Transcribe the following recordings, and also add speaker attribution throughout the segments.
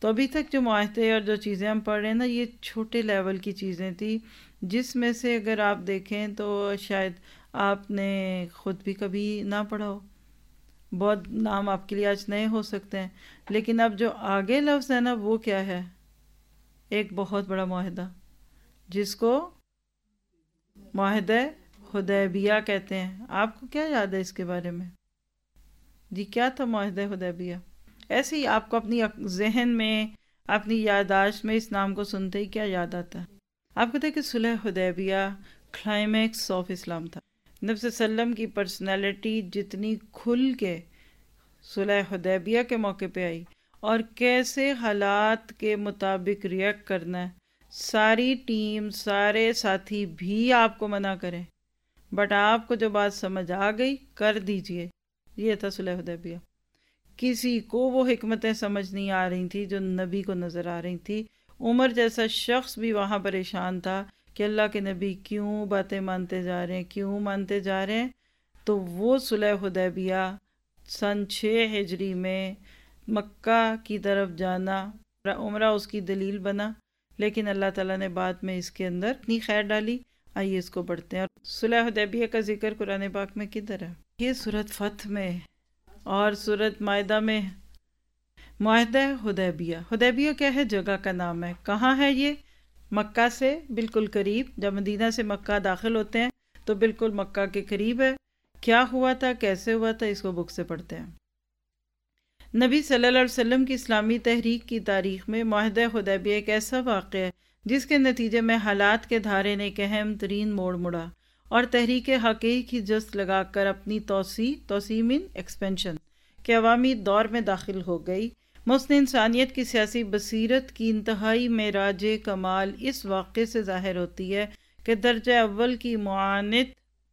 Speaker 1: تو ابھی تک جو معاہدے اور جو چیزیں ہم پڑھ رہے ہیں نا، یہ چھوٹے لیول کی چیزیں تھی، جس میں سے اگر آپ دیکھیں تو شاید آپ نے خود بھی کبھی نہ پڑھا ہو، بہت نام آپ کے لیے آج نئے ہو سکتے ہیں، لیکن اب جو آگے لفظ ہے نا وہ کیا ہے؟ ایک بہت بڑا معاہدہ جس کو معاہدہ حدیبیہ کہتے ہیں۔ آپ کو کیا یاد ہے اس کے بارے میں؟ جی کیا تھا معاہدہ حدیبیہ؟ ایسے ہی آپ کو اپنی ذہن میں، اپنی یادداشت میں اس نام کو سنتے ہی کیا یاد آتا ہے؟ آپ کو کہ صلح حدیبیہ کلائمیکس آف اسلام تھا۔ نبی صلی اللہ علیہ وسلم کی پرسنالٹی جتنی کھل کے صلح حدیبیہ کے موقع پہ آئی اور کیسے حالات کے مطابق ریئیکٹ کرنا ہے، ساری ٹیم، سارے ساتھی بھی آپ کو منع کریں، بٹ آپ کو جو بات سمجھ آ گئی کر دیجئے، یہ تھا صلح حدیبیہ۔ کسی کو وہ حکمتیں سمجھ نہیں آ رہی تھی جو نبی کو نظر آ رہی تھی۔ عمر جیسا شخص بھی وہاں پریشان تھا کہ اللہ کے نبی کیوں باتیں مانتے جا رہے ہیں، کیوں مانتے جا رہے ہیں۔ تو وہ صلح حدیبیہ سن 6 ہجری میں مکہ کی طرف جانا، عمرہ اس کی دلیل بنا، لیکن اللہ تعالیٰ نے بعد میں اس کے اندر اتنی خیر ڈالی۔ آئیے اس کو پڑھتے ہیں۔ اور صلح حدیبیہ کا ذکر قرآن پاک میں کدھر ہے؟ یہ سورۃ فتح میں اور سورۃ مائدہ میں۔ معاہدہ حدیبیہ، حدیبیہ کیا ہے؟ جگہ کا نام ہے۔ کہاں ہے یہ؟ مکہ سے بالکل قریب۔ جب مدینہ سے مکہ داخل ہوتے ہیں تو بالکل مکہ کے قریب ہے۔ کیا ہوا تھا، کیسے ہوا تھا، اس کو بک سے پڑھتے ہیں۔ نبی صلی اللہ علیہ وسلم کی اسلامی تحریک کی تاریخ میں معاہدہ حدیبیہ ایک ایسا واقعہ ہے جس کے نتیجے میں حالات کے دھارے نے ایک اہم ترین موڑ مڑا اور تحریک حقیقی کی جست لگا کر اپنی توسیع من ایکسپینشن کے عوامی دور میں داخل ہو گئی۔ محسن انسانیت کی سیاسی بصیرت کی انتہائی معراج کمال اس واقعے سے ظاہر ہوتی ہے کہ درجہ اول کی معاند،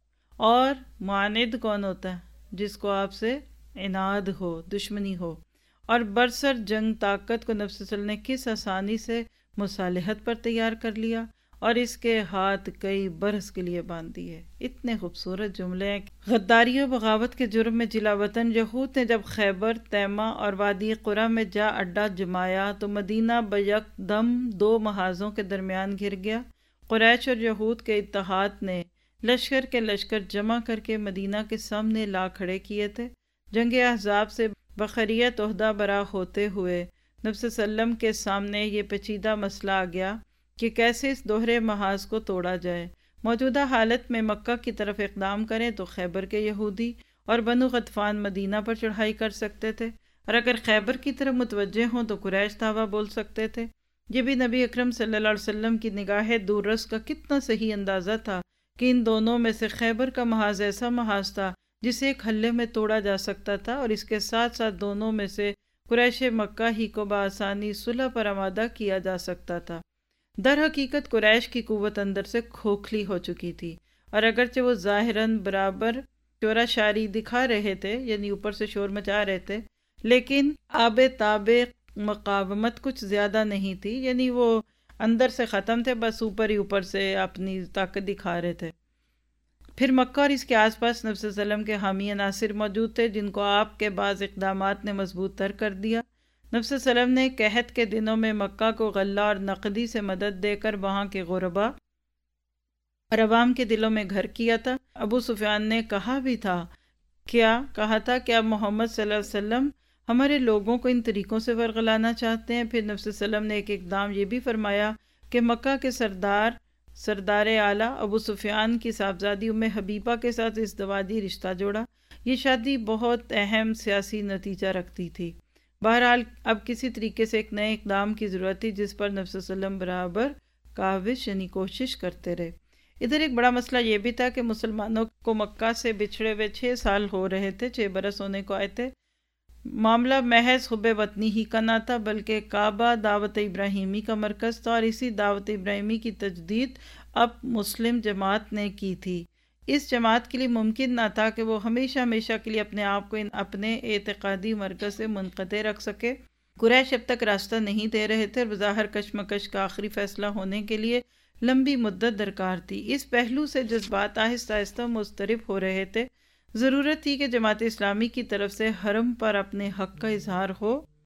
Speaker 1: اور معاند کون ہوتا ہے؟ جس کو آپ سے عناد ہو، دشمنی ہو، اور برسر جنگ طاقت کو نبی صلی اللہ علیہ وسلم نے کس آسانی سے مصالحت پر تیار کر لیا اور اس کے ہاتھ کئی برس کے لیے باندھ دیے۔ اتنے خوبصورت جملے ہیں۔ غداری و بغاوت کے جرم میں جلا وطن یہود نے جب خیبر، تیمہ اور وادی قرہ میں جا اڈا جمایا تو مدینہ بیک دم 2 محاذوں کے درمیان گھر گیا۔ قریش اور یہود کے اتحاد نے لشکر کے لشکر جمع کر کے مدینہ کے سامنے لا کھڑے کیے تھے۔ جنگ احزاب سے بخریت عہدہ برا ہوتے ہوئے نبی صلی اللہ علیہ وسلم کے سامنے یہ پیچیدہ مسئلہ آ گیا کہ کیسے اس دوہرے محاذ کو توڑا جائے۔ موجودہ حالت میں مکہ کی طرف اقدام کریں تو خیبر کے یہودی اور بنو غطفان مدینہ پر چڑھائی کر سکتے تھے، اور اگر خیبر کی طرف متوجہ ہوں تو قریش دعویٰ بول سکتے تھے۔ یہ بھی نبی اکرم صلی اللہ علیہ وسلم کی نگاہ دوررس کا کتنا صحیح اندازہ تھا کہ ان دونوں میں سے خیبر کا محاذ ایسا محاذ تھا جسے ایک حلے میں توڑا جا سکتا تھا، اور اس کے ساتھ ساتھ دونوں میں سے قریش مکہ ہی کو بآسانی صلح پر آمادہ کیا جا سکتا تھا۔ در حقیقت قریش کی قوت اندر سے کھوکھلی ہو چکی تھی، اور اگرچہ وہ ظاہراً برابر شورا شاری دکھا رہے تھے، یعنی اوپر سے شور مچا رہے تھے، لیکن آب تاب مقاومت کچھ زیادہ نہیں تھی، یعنی وہ اندر سے ختم تھے، بس اوپر سے اپنی طاقت دکھا رہے تھے۔ پھر مکہ اور اس کے آس پاس نبی صلی اللہ علیہ وسلم کے حامی عناصر موجود تھے جن کو آپ کے بعض اقدامات نے مضبوط تر کر دیا۔ نبی صلی اللہ علیہ وسلم نے قحط کے دنوں میں مکہ کو غلہ اور نقدی سے مدد دے کر وہاں کے غربا اور عوام کے دلوں میں گھر کیا تھا۔ ابو سفیان نے کہا تھا کہ اب محمد صلی اللہ علیہ وسلم ہمارے لوگوں کو ان طریقوں سے ورغلانا چاہتے ہیں۔ پھر نبی صلی اللہ علیہ وسلم نے ایک اقدام یہ بھی فرمایا کہ مکہ کے سردار اعلیٰ ابو سفیان کی صاحبزادی ام حبیبہ کے ساتھ ازدواجی رشتہ جوڑا۔ یہ شادی بہت اہم سیاسی نتیجہ رکھتی تھی۔ بہرحال اب کسی طریقے سے ایک نئے اقدام کی ضرورت تھی جس پر نبی صلی اللہ علیہ وسلم برابر کاوش یعنی کوشش کرتے رہے۔ ادھر ایک بڑا مسئلہ یہ بھی تھا کہ مسلمانوں کو مکہ سے بچھڑے ہوئے 6 سال ہو رہے تھے، 6 برس ہونے کو آئے تھے۔ معاملہ محض حب وطنی ہی کا نہ تھا بلکہ کعبہ دعوت ابراہیمی کا مرکز تھا، اور اسی دعوت ابراہیمی کی تجدید اب مسلم جماعت نے کی تھی۔ اس جماعت کے لیے ممکن نہ تھا کہ وہ ہمیشہ کے لیے اپنے آپ کو اپنے اعتقادی مرکز سے منقطع رکھ سکے۔ قریش اب تک راستہ نہیں دے رہے تھے، اور بظاہر کشمکش کا آخری فیصلہ ہونے کے لیے لمبی مدت درکار تھی۔ اس پہلو سے جذبات آہستہ آہستہ مضطرب ہو رہے تھے۔ ضرورت تھی کہ جماعت اسلامی کی طرف سے حرم پر اپنے حق کا اظہار ہو،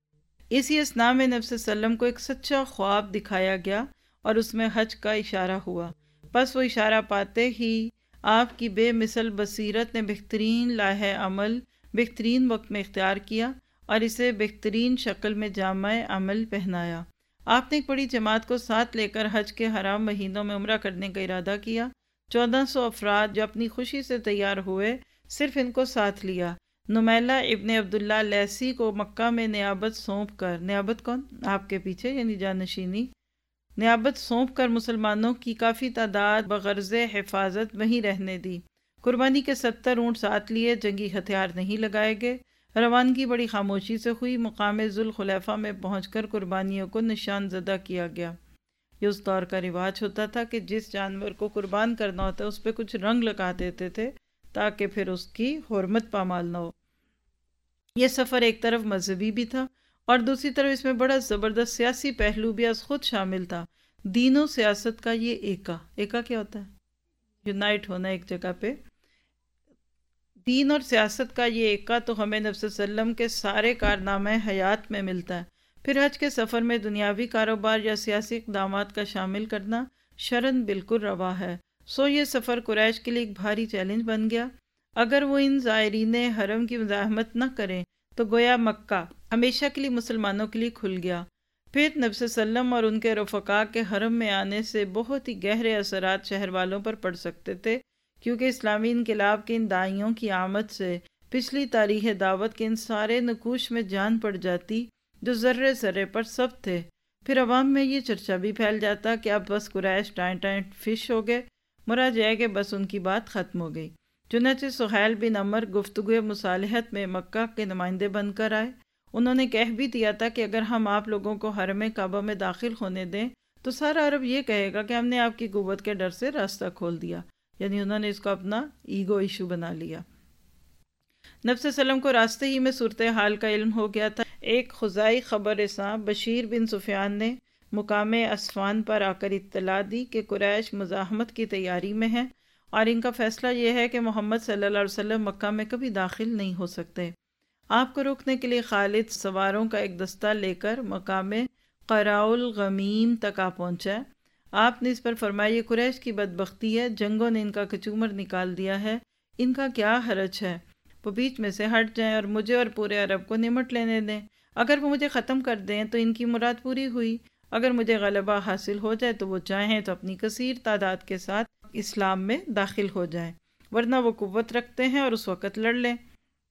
Speaker 1: اسی اثناء میں نبی صلی اللہ علیہ وسلم کو ایک سچا خواب دکھایا گیا اور اس میں حج کا اشارہ ہوا۔ بس وہ اشارہ پاتے ہی آپ کی بے مثل بصیرت نے بہترین لائحہ عمل بہترین وقت میں اختیار کیا اور اسے بہترین شکل میں جامع عمل پہنایا۔ آپ نے ایک بڑی جماعت کو ساتھ لے کر حج کے حرام مہینوں میں عمرہ کرنے کا ارادہ کیا۔ 1400 افراد جو اپنی خوشی سے تیار ہوئے، صرف ان کو ساتھ لیا۔ نمیلہ ابن عبداللہ لیسی کو مکہ میں نیابت سونپ کر، نیابت کون؟ آپ کے پیچھے، یعنی جانشینی، نیابت سونپ کر مسلمانوں کی کافی تعداد بغرض حفاظت وہیں رہنے دی۔ قربانی کے 70 اونٹ ساتھ لیے، جنگی ہتھیار نہیں لگائے گئے۔ روانگی بڑی خاموشی سے ہوئی۔ مقام ذوالخلیفہ میں پہنچ کر قربانیوں کو نشان زدہ کیا گیا۔ یہ اس دور کا رواج ہوتا تھا کہ جس جانور کو قربان کرنا ہوتا ہے اس پہ کچھ رنگ لگا دیتے تھے تاکہ پھر اس کی حرمت پامال نہ ہو۔ یہ سفر ایک طرف مذہبی بھی تھا اور دوسری طرف اس میں بڑا زبردست سیاسی پہلو بھی از خود شامل تھا۔ دین و سیاست کا یہ ایکا کیا ہوتا ہے؟ یونائٹ ہونا ایک جگہ پہ۔ دین اور سیاست کا یہ ایکا تو ہمیں نبی صلی اللہ علیہ وسلم کے سارے کارنامے حیات میں ملتا ہے۔ پھر حج کے سفر میں دنیاوی کاروبار یا سیاسی اقدامات کا شامل کرنا شرعاً بالکل روا ہے۔ سو یہ سفر قریش کے لیے ایک بھاری چیلنج بن گیا۔ اگر وہ ان زائرین حرم کی مزاحمت نہ کریں تو گویا مکہ ہمیشہ کے لیے مسلمانوں کے لیے کھل گیا۔ پھر نبی صلی اللہ علیہ وسلم اور ان کے رفقا کے حرم میں آنے سے بہت ہی گہرے اثرات شہر والوں پر پڑ سکتے تھے، کیونکہ اسلامی انقلاب کے ان داعیوں کی آمد سے پچھلی تاریخ دعوت کے ان سارے نقوش میں جان پڑ جاتی جو ذرے ذرے پر سب تھے۔ پھر عوام میں یہ چرچا بھی پھیل جاتا کہ اب بس قریش ٹائیں فش ہو گئے، مراد یہ ہے کہ بس ان کی بات ختم ہو گئی۔ چنانچہ سہیل بن عمر گفتگو مصالحت میں مکہ کے نمائندے بن کر آئے۔ انہوں نے کہہ بھی دیا تھا کہ اگر ہم آپ لوگوں کو حرم کعبہ میں داخل ہونے دیں تو سارا عرب یہ کہے گا کہ ہم نے آپ کی قوت کے ڈر سے راستہ کھول دیا، یعنی انہوں نے اس کو اپنا ایگو ایشو بنا لیا۔ نبی صلی اللہ علیہ وسلم کو راستے ہی میں صورتحال کا علم ہو گیا تھا۔ ایک خزائی خبر رساں بشیر بن سفیان نے مقام اسفان پر آ کر اطلاع دی کہ قریش مزاحمت کی تیاری میں ہیں اور ان کا فیصلہ یہ ہے کہ محمد صلی اللہ علیہ وسلم مکہ میں کبھی داخل نہیں ہو سکتے۔ آپ کو روکنے کے لیے خالد سواروں کا ایک دستہ لے کر مقام قراء الغمیم تک آ پہنچا۔ آپ نے اس پر فرمایا یہ قریش کی بدبختی ہے، جنگوں نے ان کا کچومر نکال دیا ہے، ان کا کیا حرج ہے، وہ بیچ میں سے ہٹ جائیں اور مجھے اور پورے عرب کو نمٹ لینے دیں۔ اگر وہ مجھے ختم کر دیں تو ان کی مراد پوری ہوئی، اگر مجھے غلبہ حاصل ہو جائے تو وہ چاہیں تو اپنی کثیر تعداد کے ساتھ اسلام میں داخل ہو جائیں، ورنہ وہ قوت رکھتے ہیں اور اس وقت لڑ لیں۔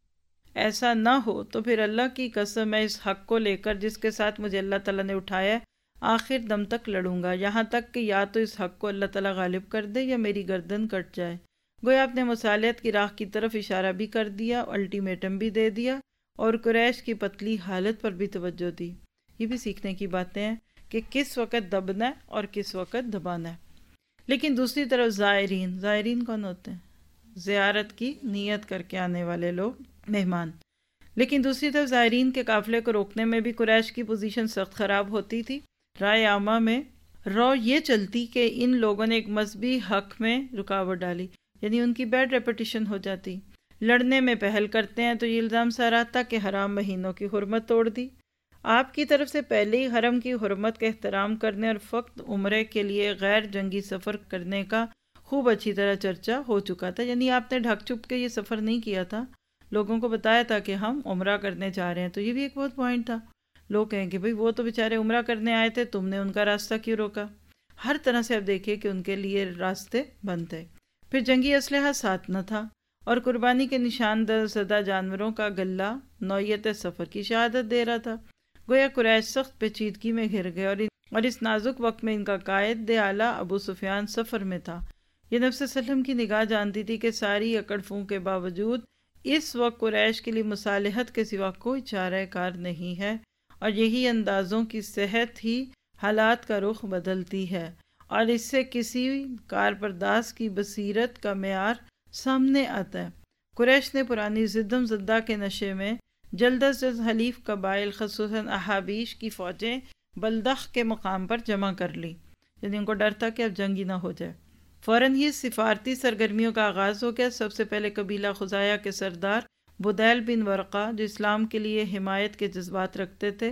Speaker 1: ایسا نہ ہو تو پھر اللہ کی قسم میں اس حق کو لے کر جس کے ساتھ مجھے اللہ تعالیٰ نے اٹھایا آخر دم تک لڑوں گا، یہاں تک کہ یا تو اس حق کو اللہ تعالیٰ غالب کر دے یا میری گردن کٹ جائے۔ گویا آپ نے مصالحت کی راہ کی طرف اشارہ بھی کر دیا، الٹیمیٹم بھی دے دیا اور قریش کی پتلی حالت پر بھی توجہ دی۔ یہ بھی سیکھنے کی باتیں ہیں کہ کس وقت دبنا ہے اور کس وقت دبانا ہے۔ لیکن دوسری طرف زائرین کون ہوتے ہیں؟ زیارت کی نیت کر کے آنے والے لوگ، مہمان۔ لیکن دوسری طرف زائرین کے قافلے کو روکنے میں بھی قریش کی پوزیشن سخت خراب ہوتی تھی۔ رائے عامہ میں رو یہ چلتی کہ ان لوگوں نے ایک مذہبی حق میں رکاوٹ ڈالی، یعنی ان کی بیڈ ریپوٹیشن ہو جاتی۔ لڑنے میں پہل کرتے ہیں تو یہ الزام سراتا کہ حرام مہینوں کی حرمت توڑ دی۔ آپ کی طرف سے پہلے ہی حرم کی حرمت کا احترام کرنے اور فقط عمرے کے لیے غیر جنگی سفر کرنے کا خوب اچھی طرح چرچا ہو چکا تھا، یعنی آپ نے ڈھک چھپ کے یہ سفر نہیں کیا تھا، لوگوں کو بتایا تھا کہ ہم عمرہ کرنے جا رہے ہیں۔ تو یہ بھی ایک بہت پوائنٹ تھا۔ لوگ کہیں کہ بھئی وہ تو بیچارے عمرہ کرنے آئے تھے، تم نے ان کا راستہ کیوں روکا؟ ہر طرح سے آپ دیکھیے کہ ان کے لیے راستے بند تھے۔ پھر جنگی اسلحہ ساتھ نہ تھا اور قربانی کے نشان زدہ جانوروں کا غلہ نوعیت سفر کی شہادت دے رہا تھا۔ گویا قریش سخت پیچیدگی میں گھر گئے اور اس نازک وقت میں ان کا قائد اعلیٰ ابو سفیان سفر میں تھا۔ یہ نبی صلی اللہ علیہ وسلم کی نگاہ جانتی تھی کہ ساری اکڑ پھونک کے باوجود اس وقت قریش کے لیے مصالحت کے سوا کوئی چارہ کار نہیں ہے، اور یہی اندازوں کی صحت ہی حالات کا رخ بدلتی ہے، اور اس سے کسی کارپرداز کی بصیرت کا معیار سامنے آتا ہے۔ قریش نے پرانی زدم زدہ کے نشے میں جلد از جلد حلیف قبائل خصوصاً احابیش کی فوجیں بلدخ کے مقام پر جمع کر لی، یعنی ان کو ڈر تھا کہ اب جنگ ہی نہ ہو جائے۔ فوراً ہی سفارتی سرگرمیوں کا آغاز ہو گیا۔ سب سے پہلے قبیلہ خزاعہ کے سردار بدیل بن ورقہ، جو اسلام کے لیے حمایت کے جذبات رکھتے تھے،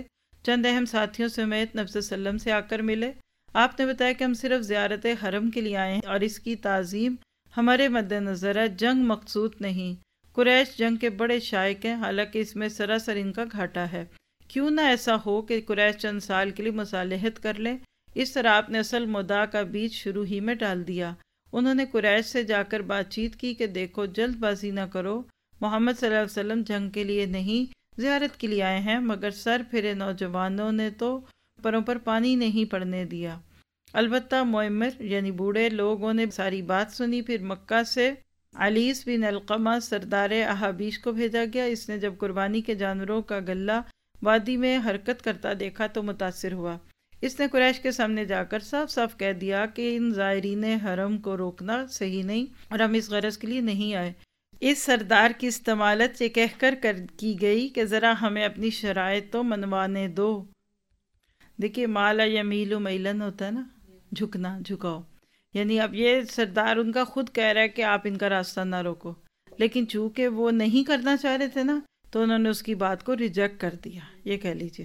Speaker 1: چند اہم ساتھیوں سمیت نبی صلی اللہ علیہ وسلم سے آ کر ملے۔ آپ نے بتایا کہ ہم صرف زیارت حرم کے لیے آئے ہیں اور اس کی تعظیم ہمارے مد نظر ہے، جنگ مقصود نہیں۔ قریش جنگ کے بڑے شائق ہیں، حالانکہ اس میں سراسر ان کا گھاٹا ہے۔ کیوں نہ ایسا ہو کہ قریش چند سال کے لیے مصالحت کر لیں۔ اس طرح آپ نے اصل مدعا کا بیج شروع ہی میں ڈال دیا۔ انہوں نے قریش سے جا کر بات چیت کی کہ دیکھو، جلد بازی نہ کرو، محمد صلی اللہ علیہ وسلم جنگ کے لیے نہیں زیارت کے لیے آئے ہیں، مگر سر پھرے نوجوانوں نے تو پروں پر پانی نہیں پڑنے دیا۔ البتہ معمر یعنی بوڑھے لوگوں نے ساری بات سنی۔ پھر مکہ سے علیس بن علقمہ سردار احابیش کو بھیجا گیا۔ اس نے جب قربانی کے جانوروں کا غلہ وادی میں حرکت کرتا دیکھا تو متاثر ہوا۔ اس نے قریش کے سامنے جا کر صاف صاف کہہ دیا کہ ان زائرین حرم کو روکنا صحیح نہیں اور ہم اس غرض کے لیے نہیں آئے۔ اس سردار کی استمالت یہ کہہ کر کی گئی کہ ذرا ہمیں اپنی شرائط تو منوانے دو۔ دیکھیے، مالا یمیل میلن ہوتا ہے نا، جھکنا، جھکاؤ، یعنی اب یہ سردار ان کا خود کہہ رہا ہے کہ آپ ان کا راستہ نہ روکو، لیکن چونکہ وہ نہیں کرنا چاہ رہے تھے نا، تو انہوں نے اس کی بات کو ریجیکٹ کر دیا، یہ کہہ لیجئے۔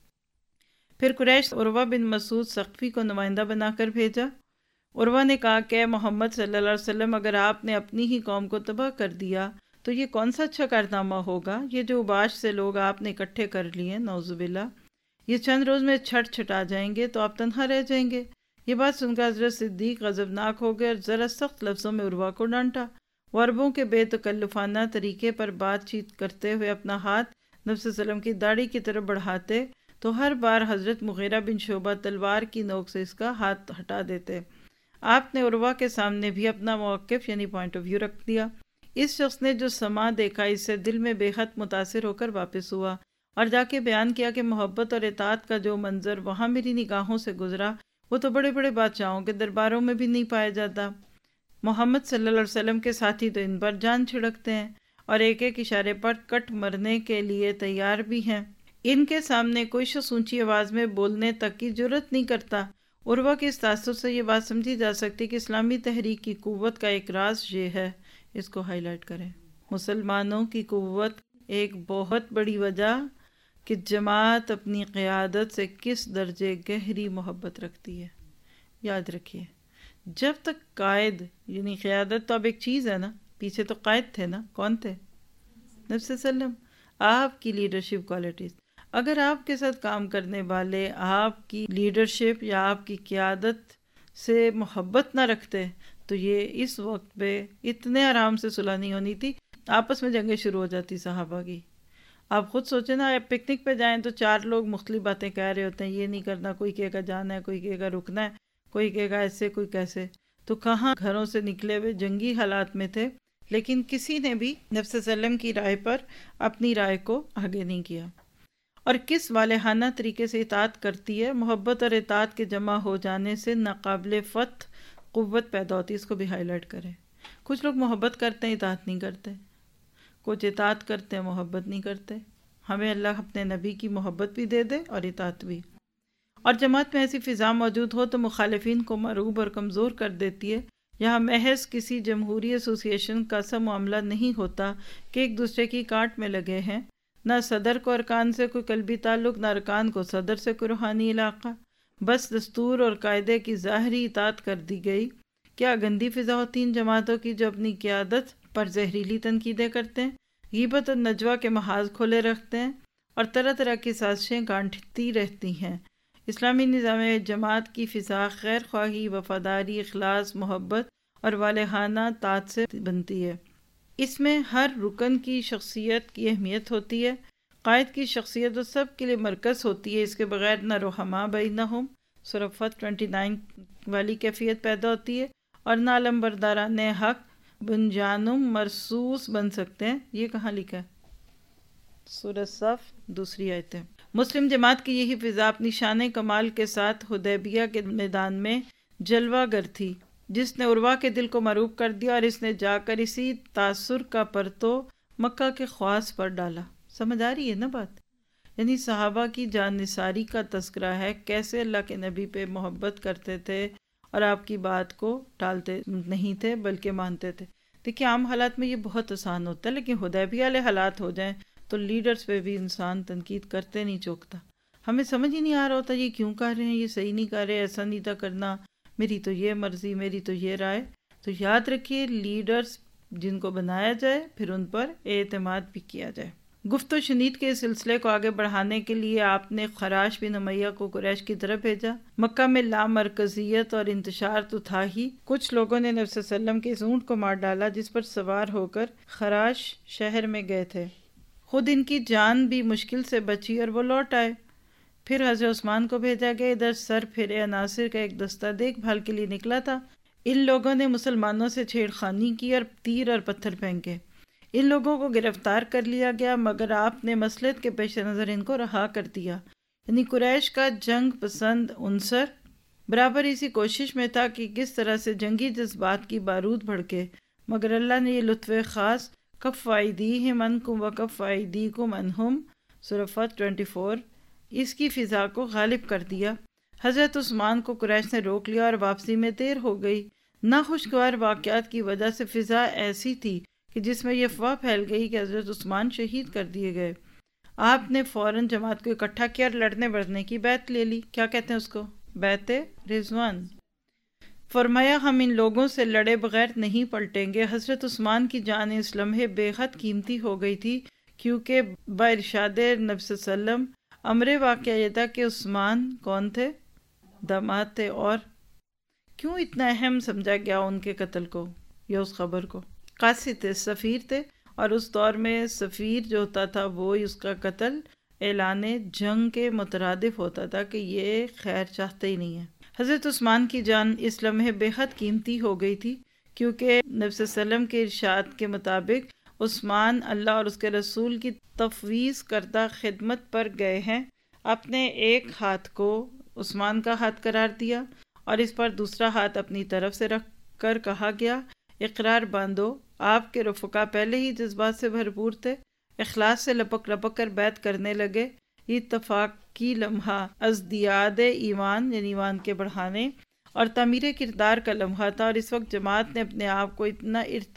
Speaker 1: پھر قریش عروہ بن مسعود ثقفی کو نمائندہ بنا کر بھیجا۔ عروہ نے کہا کہ محمد صلی اللہ علیہ وسلم، اگر آپ نے اپنی ہی قوم کو تباہ کر دیا تو یہ کون سا اچھا کارنامہ ہوگا؟ یہ جو اوباش سے لوگ آپ نے اکٹھے کر لیے، نعوذ باللہ، یہ چند روز میں چھٹا جائیں گے تو آپ تنہا رہ جائیں گے۔ یہ بات سن کر حضرت صدیق غضبناک ہو گئے اور ذرا سخت لفظوں میں عروہ کو ڈانٹا۔ وہ عربوں کے بے تکلفانہ طریقے پر بات چیت کرتے ہوئے اپنا ہاتھ نبی صلی اللہ علیہ وسلم کی داڑھی کی طرف بڑھاتے تو ہر بار حضرت مغیرہ بن شعبہ تلوار کی نوک سے اس کا ہاتھ ہٹا دیتے۔ آپ نے عروہ کے سامنے بھی اپنا موقف یعنی پوائنٹ آف ویو رکھ دیا۔ اس شخص نے جو سما دیکھا، اس سے دل میں بے حد متاثر ہو کر واپس ہوا اور جا کے بیان کیا کہ محبت اور اطاعت کا جو منظر وہاں میری نگاہوں سے گزرا وہ تو بڑے بڑے بادشاہوں کے درباروں میں بھی نہیں پایا جاتا۔ محمد صلی اللہ علیہ وسلم کے ساتھی تو ان پر جان چھڑکتے ہیں اور ایک ایک اشارے پر کٹ مرنے کے لیے تیار بھی ہیں۔ ان کے سامنے کوئی شخص اونچی آواز میں بولنے تک کی جرت نہیں کرتا۔ عروہ کے اس تاثر سے یہ بات سمجھی جا سکتی کہ اسلامی تحریک کی قوت کا ایک راز یہ ہے، اس کو ہائی لائٹ کریں، مسلمانوں کی قوت ایک بہت بڑی وجہ کہ جماعت اپنی قیادت سے کس درجے گہری محبت رکھتی ہے۔ یاد رکھیے، جب تک قائد یعنی قیادت تو اب ایک چیز ہے نا، پیچھے تو قائد تھے نا، کون تھے؟ نبی صلی اللہ علیہ وسلم۔ آپ کی لیڈرشپ کوالٹیز، اگر آپ کے ساتھ کام کرنے والے آپ کی لیڈرشپ یا آپ کی قیادت سے محبت نہ رکھتے تو یہ اس وقت پہ اتنے آرام سے صلح نہیں ہونی تھی، آپس میں جنگیں شروع ہو جاتی صحابہ کی۔ آپ خود سوچیں نا، آپ پکنک پہ جائیں تو چار لوگ مختلف باتیں کہہ رہے ہوتے ہیں، یہ نہیں کرنا، کوئی کہے گا جانا ہے، کوئی کہے گا رکنا ہے، کوئی کہے گا ایسے، کوئی کیسے، تو کہاں گھروں سے نکلے ہوئے جنگی حالات میں تھے، لیکن کسی نے بھی نبی صلی اللہ علیہ وسلم کی رائے پر اپنی رائے کو آگے نہیں کیا۔ اور کس والہانہ طریقے سے اطاعت کرتی ہے۔ محبت اور اطاعت کے جمع ہو جانے سے ناقابل فتح قوت پیدا ہوتی ہے، اس کو بھی ہائی لائٹ کریں۔ کچھ لوگ محبت کرتے ہیں، اطاعت نہیں کرتے، کچھ اطاعت کرتے ہیں، محبت نہیں کرتے۔ ہمیں اللہ اپنے نبی کی محبت بھی دے دے اور اطاعت بھی۔ اور جماعت میں ایسی فضا موجود ہو تو مخالفین کو مروب اور کمزور کر دیتی ہے۔ یہاں محض کسی جمہوری ایسوسی ایشن کا سا معاملہ نہیں ہوتا کہ ایک دوسرے کی کاٹ میں لگے ہیں، نہ صدر کو ارکان سے کوئی قلبی تعلق، نہ ارکان کو صدر سے کوئی روحانی علاقہ، بس دستور اور قاعدے کی ظاہری اطاعت کر دی گئی۔ کیا گندی فضا ہوتی ان جماعتوں کی جو اپنی قیادت پر زہریلی تنقیدیں کرتے ہیں، غیبت اور نجوہ کے محاذ کھولے رکھتے ہیں اور طرح طرح کی سازشیں گانٹتی رہتی ہیں۔ اسلامی نظام جماعت کی فضا خیر خواہی، وفاداری، اخلاص، محبت اور والہانہ طاعت سے بنتی ہے۔ اس میں ہر رکن کی شخصیت کی اہمیت ہوتی ہے۔ قائد کی شخصیت تو سب کے لیے مرکز ہوتی ہے، اس کے بغیر نہ رحماء بینہم سورہ فتح 29 والی کیفیت پیدا ہوتی ہے اور نہ علمبرداران حق بنجانم مرصوص بن سکتے ہیں۔ یہ کہاں لکھا ہے؟ سورہ صف 2 آیت ہے۔ مسلم جماعت کی یہی فضا اپنی شان کمال کے ساتھ حدیبیہ کے میدان میں جلوہ گر تھی، جس نے عروہ کے دل کو مروب کر دیا اور اس نے جا کر اسی تاثر کا پرتو مکہ کے خواص پر ڈالا۔ سمجھ آ رہی ہے نا بات؟ یعنی صحابہ کی جان نثاری کا تذکرہ ہے، کیسے اللہ کے نبی پہ محبت کرتے تھے اور آپ کی بات کو ٹالتے نہیں تھے بلکہ مانتے تھے۔ دیکھیے عام حالات میں یہ بہت آسان ہوتا ہے، لیکن حدیبیہ والے حالات ہو جائیں تو لیڈرز پہ بھی انسان تنقید کرتے نہیں چوکتا۔ ہمیں سمجھ ہی نہیں آ رہا ہوتا یہ کیوں کر رہے ہیں، یہ صحیح نہیں کر رہے، ایسا نہیں تھا کرنا، میری تو یہ مرضی، میری تو یہ رائے۔ تو یاد رکھیے لیڈرز جن کو بنایا جائے پھر ان پر اعتماد بھی کیا جائے۔ گفت و شنید کے سلسلے کو آگے بڑھانے کے لیے آپ نے خراش بن امیہ کو قریش کی طرف بھیجا۔ مکہ میں لامرکزیت اور انتشار تو تھا ہی، کچھ لوگوں نے نبی صلی اللہ علیہ وسلم کے اس اونٹ کو مار ڈالا جس پر سوار ہو کر خراش شہر میں گئے تھے۔ خود ان کی جان بھی مشکل سے بچی اور وہ لوٹ آئے۔ پھر حضرت عثمان کو بھیجا گیا۔ ادھر سر پھرے عناصر کا ایک دستہ دیکھ بھال کے لیے نکلا تھا۔ ان لوگوں نے مسلمانوں سے چھیڑ خانی کی اور تیر اور پتھر پھینکے۔ ان لوگوں کو گرفتار کر لیا گیا، مگر آپ نے مصلحت کے پیش نظر ان کو رہا کر دیا۔ یعنی قریش کا جنگ پسند عنصر برابر اسی کوشش میں تھا کہ کس طرح سے جنگی جذبات کی بارود بھڑکے، مگر اللہ نے یہ لطف خاص کف ایدیہم عنکم وکف ایدیکم عنہم سورہ فتح 24 اس کی فضا کو غالب کر دیا۔ حضرت عثمان کو قریش نے روک لیا اور واپسی میں دیر ہو گئی۔ ناخوشگوار واقعات کی وجہ سے فضا ایسی تھی کہ جس میں یہ افواہ پھیل گئی کہ حضرت عثمان شہید کر دیے گئے۔ آپ نے فوراً جماعت کو اکٹھا کیا اور لڑنے بڑھنے کی بیعت لے لی۔ کیا کہتے ہیں اس کو؟ بیعت رضوان۔ فرمایا ہم ان لوگوں سے لڑے بغیر نہیں پلٹیں گے۔ حضرت عثمان کی جان اس لمحے بے حد قیمتی ہو گئی تھی، کیونکہ بارشاد نبی صلی اللہ علیہ وسلم امر واقعہ یہ تھا کہ عثمان کون تھے؟ داماد تھے۔ اور کیوں اتنا اہم سمجھا گیا ان کے قتل کو یا اس خبر کو؟ قاصد تھے، سفیر تھے، اور اس دور میں سفیر جو ہوتا تھا وہ اس کا قتل اعلان جنگ کے مترادف ہوتا تھا کہ یہ خیر چاہتے ہی نہیں ہے۔ حضرت عثمان کی جان اس لمحے بے حد قیمتی ہو گئی تھی، کیونکہ نبی صلی اللہ علیہ وسلم کے ارشاد کے مطابق عثمان اللہ اور اس کے رسول کی تفویض کردہ خدمت پر گئے ہیں۔ اپنے ایک ہاتھ کو عثمان کا ہاتھ قرار دیا اور اس پر دوسرا ہاتھ اپنی طرف سے رکھ کر کہا گیا اقرار باندھو۔ آپ کے رفقا پہلے ہی جذبات سے بھرپور تھے، اخلاص سے لپک لپک کر بیعت کرنے لگے۔ یہ اتفاقی لمحہ ازدیاد ایمان یعنی ایمان کے بڑھانے اور تعمیر کردار کا لمحہ تھا، اور اس وقت جماعت نے اپنے آپ کو اتنا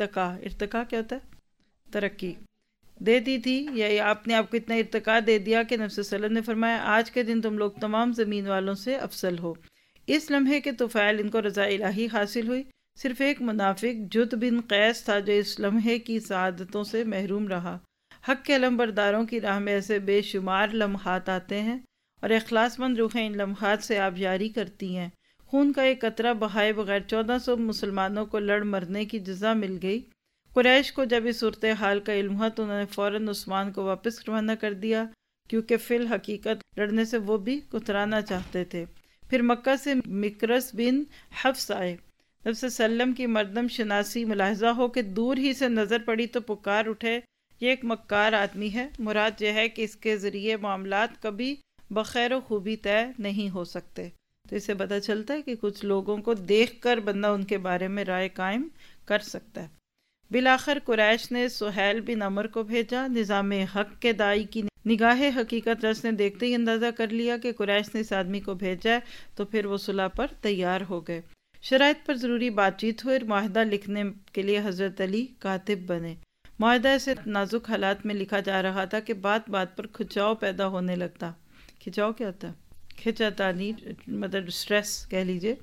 Speaker 1: ارتقا کیا ہوتا ہے؟ ترقی دے دی تھی، یا آپ نے آپ کو اتنا ارتقا دے دیا کہ نبی صلی اللہ علیہ وسلم نے فرمایا آج کے دن تم لوگ تمام زمین والوں سے افضل ہو۔ اس لمحے کے طفیل ان کو رضا الہی حاصل ہوئی۔ صرف ایک منافق جد بن قیس تھا جو اس لمحے کی سعادتوں سے محروم رہا۔ حق کے علمبرداروں کی راہ میں ایسے بے شمار لمحات آتے ہیں، اور اخلاص مند روحیں ان لمحات سے آبیاری کرتی ہیں۔ خون کا ایک قطرہ بہائے بغیر 1400 مسلمانوں کو لڑ مرنے کی جزا مل گئی۔ قریش کو جب اس صورتحال کا علم ہوا تو انہوں نے فوراً عثمان کو واپس روانہ کر دیا، کیونکہ فی الحقیقت لڑنے سے وہ بھی کترانا چاہتے تھے۔ پھر مکہ سے مکرس بن حفص آئے۔ نبی صلی اللہ علیہ وسلم کی مردم شناسی ملاحظہ ہو کہ دور ہی سے نظر پڑی تو پکار اٹھے یہ ایک مکار آدمی ہے۔ مراد یہ ہے کہ اس کے ذریعے معاملات کبھی بخیر و خوبی طے نہیں ہو سکتے۔ تو اس سے پتہ چلتا ہے کہ کچھ لوگوں کو دیکھ کر بندہ ان کے بارے میں رائے قائم کر سکتا ہے۔ بالآخر قریش نے سہیل بن عمر کو بھیجا۔ نظام حق کے داعی کی نگاہ حقیقت رس نے دیکھتے ہی اندازہ کر لیا کہ قریش نے اس آدمی کو بھیجا ہے، تو پھر وہ صلح پر تیار ہو گئے۔ شرائط پر ضروری بات چیت ہوئی اور معاہدہ لکھنے کے لیے حضرت علی کاتب بنے۔ معاہدہ ایسے نازک حالات میں لکھا جا رہا تھا کہ بات بات پر کھچاؤ پیدا ہونے لگتا۔ کھچاؤ کیا ہوتا ہے؟ کھچاتانی، مطلب سٹریس کہہ لیجئے۔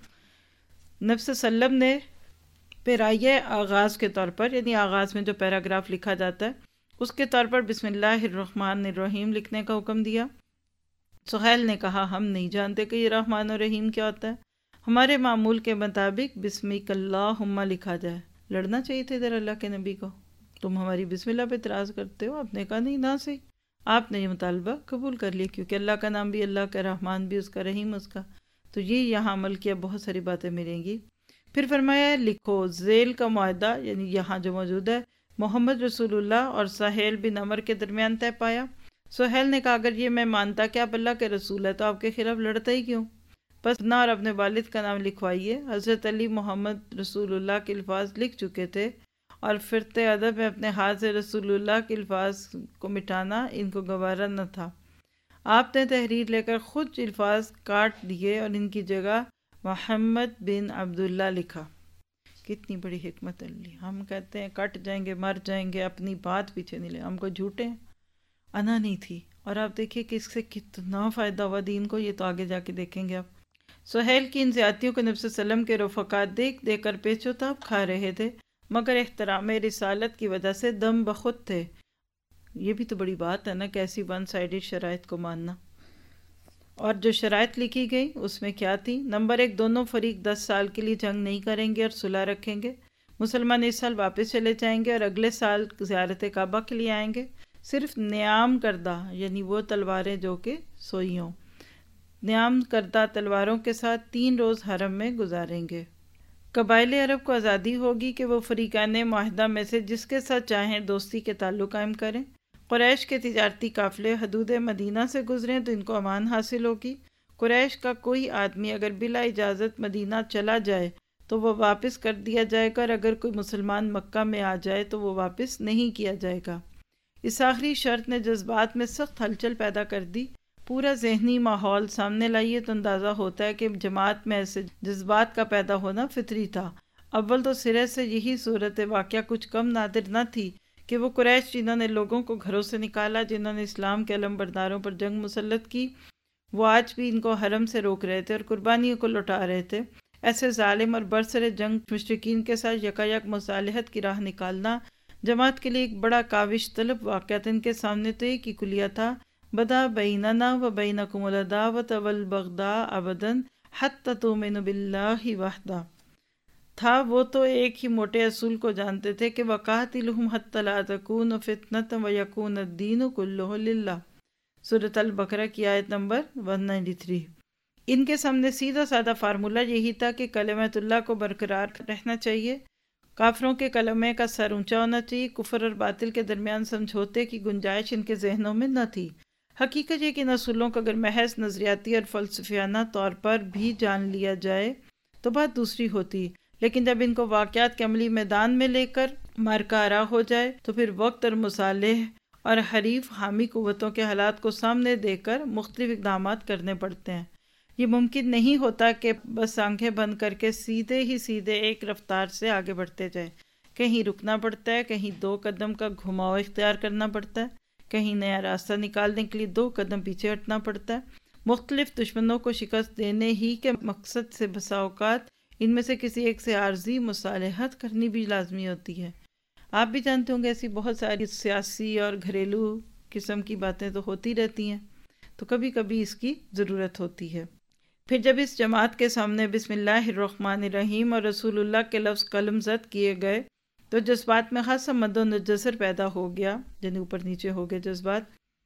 Speaker 1: نبی صلی اللہ علیہ وسلم نے پیرائے آغاز کے طور پر، یعنی آغاز میں جو پیراگراف لکھا جاتا ہے اس کے طور پر بسم اللہ الرحمن الرحیم لکھنے کا حکم دیا۔ سہیل نے کہا ہم نہیں جانتے کہ یہ رحمان الرحیم کیا ہوتا ہے، ہمارے معمول کے مطابق بسمک اللہم لکھا جائے۔ لڑنا چاہیے تھے ادھر اللہ کے نبی کو، تم ہماری بسم اللہ پہ اعتراض کرتے ہو۔ آپ نے کہا نہیں، نہ صحیح۔ آپ نے یہ مطالبہ قبول کر لیا، کیونکہ اللہ کا نام بھی اللہ کا، رحمان بھی اس کا، رحیم اس کا، تو یہ یہاں عمل کیا بہت ساری باتیں ملیں گی۔ پھر فرمایا لکھو ذیل کا معاہدہ، یعنی یہاں جو موجود ہے، محمد رسول اللہ اور سہیل بن عمر کے درمیان طے پایا۔ سہیل نے کہا اگر یہ میں مانتا کہ آپ اللہ کے رسول ہے تو آپ کے خلاف لڑتا ہی کیوں؟ بس اپنا اور اپنے والد کا نام لکھوائیے۔ حضرت علی محمد رسول اللہ کے الفاظ لکھ چکے تھے، اور فرت ادب میں اپنے ہاتھ سے رسول اللہ کے الفاظ کو مٹانا ان کو گوارا نہ تھا۔ آپ نے تحریر لے کر خود الفاظ کاٹ دیے اور ان کی جگہ محمد بن عبداللہ لکھا۔ کتنی بڑی حکمت علی! ہم کہتے ہیں کٹ جائیں گے، مر جائیں گے، اپنی بات پیچھے نہیں لے، ہم کو جھوٹے ہیں، انا نہیں تھی. اور آپ دیکھیے کہ اس سے کتنا فائدہ ہوا دین کو، یہ تو آگے جا کے دیکھیں گے آپ. سہیل کی ان زیادتیوں کو نبی صلی اللہ علیہ وسلم کے رفقات دیکھ دیکھ کر پیچو تاب کھا رہے تھے، مگر احترام رسالت کی وجہ سے دم بخود تھے. یہ بھی تو بڑی بات ہے نا، کیسی ون سائیڈڈ شرائط کو ماننا. اور جو شرائط لکھی گئی اس میں کیا تھی؟ نمبر 1، دونوں فریق 10 سال کے لیے جنگ نہیں کریں گے اور صلح رکھیں گے. مسلمان اس سال واپس چلے جائیں گے اور اگلے سال زیارت کعبہ کے لیے آئیں گے. صرف نیام کردہ یعنی وہ تلواریں جو کہ سوئی ہوں، نیام کردہ تلواروں کے ساتھ 3 روز حرم میں گزاریں گے. قبائل عرب کو آزادی ہوگی کہ وہ فریقان معاہدہ میں سے جس کے ساتھ چاہیں دوستی کے تعلق قائم کریں. قریش کے تجارتی قافلے حدود مدینہ سے گزریں تو ان کو امان حاصل ہوگی. قریش کا کوئی آدمی اگر بلا اجازت مدینہ چلا جائے تو وہ واپس کر دیا جائے گا، اور اگر کوئی مسلمان مکہ میں آ جائے تو وہ واپس نہیں کیا جائے گا. اس آخری شرط نے جذبات میں سخت ہلچل پیدا کر دی. پورا ذہنی ماحول سامنے لائیے تو اندازہ ہوتا ہے کہ جماعت میں ایسے جذبات کا پیدا ہونا فطری تھا. اول تو سرے سے یہی صورت واقعہ کچھ کم نادر نہ تھی کہ وہ قریش جنہوں نے لوگوں کو گھروں سے نکالا، جنہوں نے اسلام کے علم برداروں پر جنگ مسلط کی، وہ آج بھی ان کو حرم سے روک رہے تھے اور قربانیوں کو لوٹا رہے تھے. ایسے ظالم اور برسر جنگ مشرکین کے ساتھ یکایک مصالحت کی راہ نکالنا جماعت کے لیے ایک بڑا کاوش طلب واقعات ان کے سامنے تو ایک ہی کلیہ تھا: بدا بیننا و بینکم العداوۃ والبغضاء ابدا حتی تؤمنوا باللہ وحدہ. تھا وہ تو ایک ہی موٹے اصول کو جانتے تھے کہ وقاتلہم حتی لا تکون فتنۃ ویکون الدین کلہ للہ. سورۃ البقرہ کی آیت نمبر 193. ان کے سامنے سیدھا سادہ فارمولہ یہی تھا کہ کلمۃ اللہ کو برقرار رہنا چاہیے، کافروں کے کلمے کا سر اونچا ہونا چاہیے. کفر اور باطل کے درمیان سمجھوتے کی گنجائش ان کے ذہنوں میں نہ تھی. حقیقت یہ کہ ان اصولوں کو اگر محض نظریاتی اور فلسفیانہ طور پر بھی جان لیا جائے تو بات دوسری ہوتی، لیکن جب ان کو واقعات کے عملی میدان میں لے کر مارکہ آرا ہو جائے تو پھر وقت اور مصالح اور حریف حامی قوتوں کے حالات کو سامنے دیکھ کر مختلف اقدامات کرنے پڑتے ہیں. یہ ممکن نہیں ہوتا کہ بس آنکھیں بند کر کے سیدھے ہی سیدھے ایک رفتار سے آگے بڑھتے جائیں. کہیں رکنا پڑتا ہے، کہیں 2 قدم کا گھماؤ اختیار کرنا پڑتا ہے، کہیں نیا راستہ نکالنے کے لیے 2 قدم پیچھے ہٹنا پڑتا ہے. مختلف دشمنوں کو شکست دینے ہی کے مقصد سے بسا اوقات ان میں سے کسی ایک سے عارضی مصالحت کرنی بھی لازمی ہوتی ہے. آپ بھی جانتے ہوں گے ایسی بہت ساری سیاسی اور گھریلو قسم کی باتیں تو ہوتی رہتی ہیں، تو کبھی کبھی اس کی ضرورت ہوتی ہے. پھر جب اس جماعت کے سامنے بسم اللہ الرحمن الرحیم اور رسول اللہ کے لفظ قلم زد کیے گئے تو جذبات میں خاصا مد و نجزر پیدا ہو گیا، یعنی اوپر نیچے ہو گئے جذبات.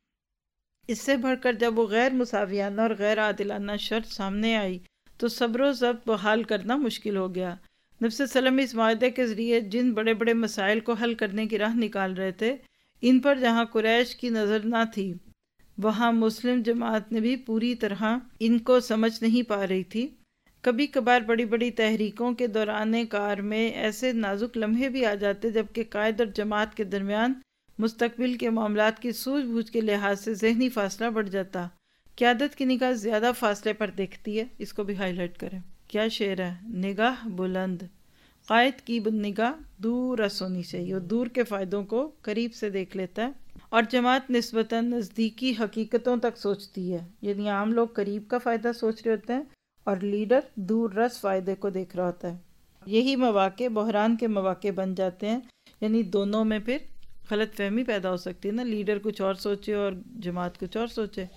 Speaker 1: اس سے بڑھ کر جب وہ غیر مساویانہ اور غیر عادلانہ شرط سامنے آئی تو صبر و ضبط بحال کرنا مشکل ہو گیا. نبی صلی اللہ علیہ وسلم اس معاہدے کے ذریعے جن بڑے بڑے مسائل کو حل کرنے کی راہ نکال رہے تھے، ان پر جہاں قریش کی نظر نہ تھی وہاں مسلم جماعت نے بھی پوری طرح ان کو سمجھ نہیں پا رہی تھی. کبھی کبھار بڑی بڑی تحریکوں کے دوران کار میں ایسے نازک لمحے بھی آ جاتے جبکہ قائد اور جماعت کے درمیان مستقبل کے معاملات کی سوجھ بوجھ کے لحاظ سے ذہنی فاصلہ بڑھ جاتا. قیادت کی نگاہ زیادہ فاصلے پر دیکھتی ہے. اس کو بھی ہائی لائٹ کریں. کیا شعر ہے: نگاہ بلند، قائد کی نگاہ دور رس ہونی چاہیے، اور دور کے فائدوں کو قریب سے دیکھ لیتا ہے. اور جماعت نسبتاً نزدیکی حقیقتوں تک سوچتی ہے، یعنی عام لوگ قریب کا فائدہ سوچ رہے ہوتے ہیں اور لیڈر دور رس فائدے کو دیکھ رہا ہوتا ہے. یہی مواقع بحران کے مواقع بن جاتے ہیں، یعنی دونوں میں پھر غلط فہمی پیدا ہو سکتی ہے نا، لیڈر کچھ اور سوچے اور جماعت کچھ اور سوچے.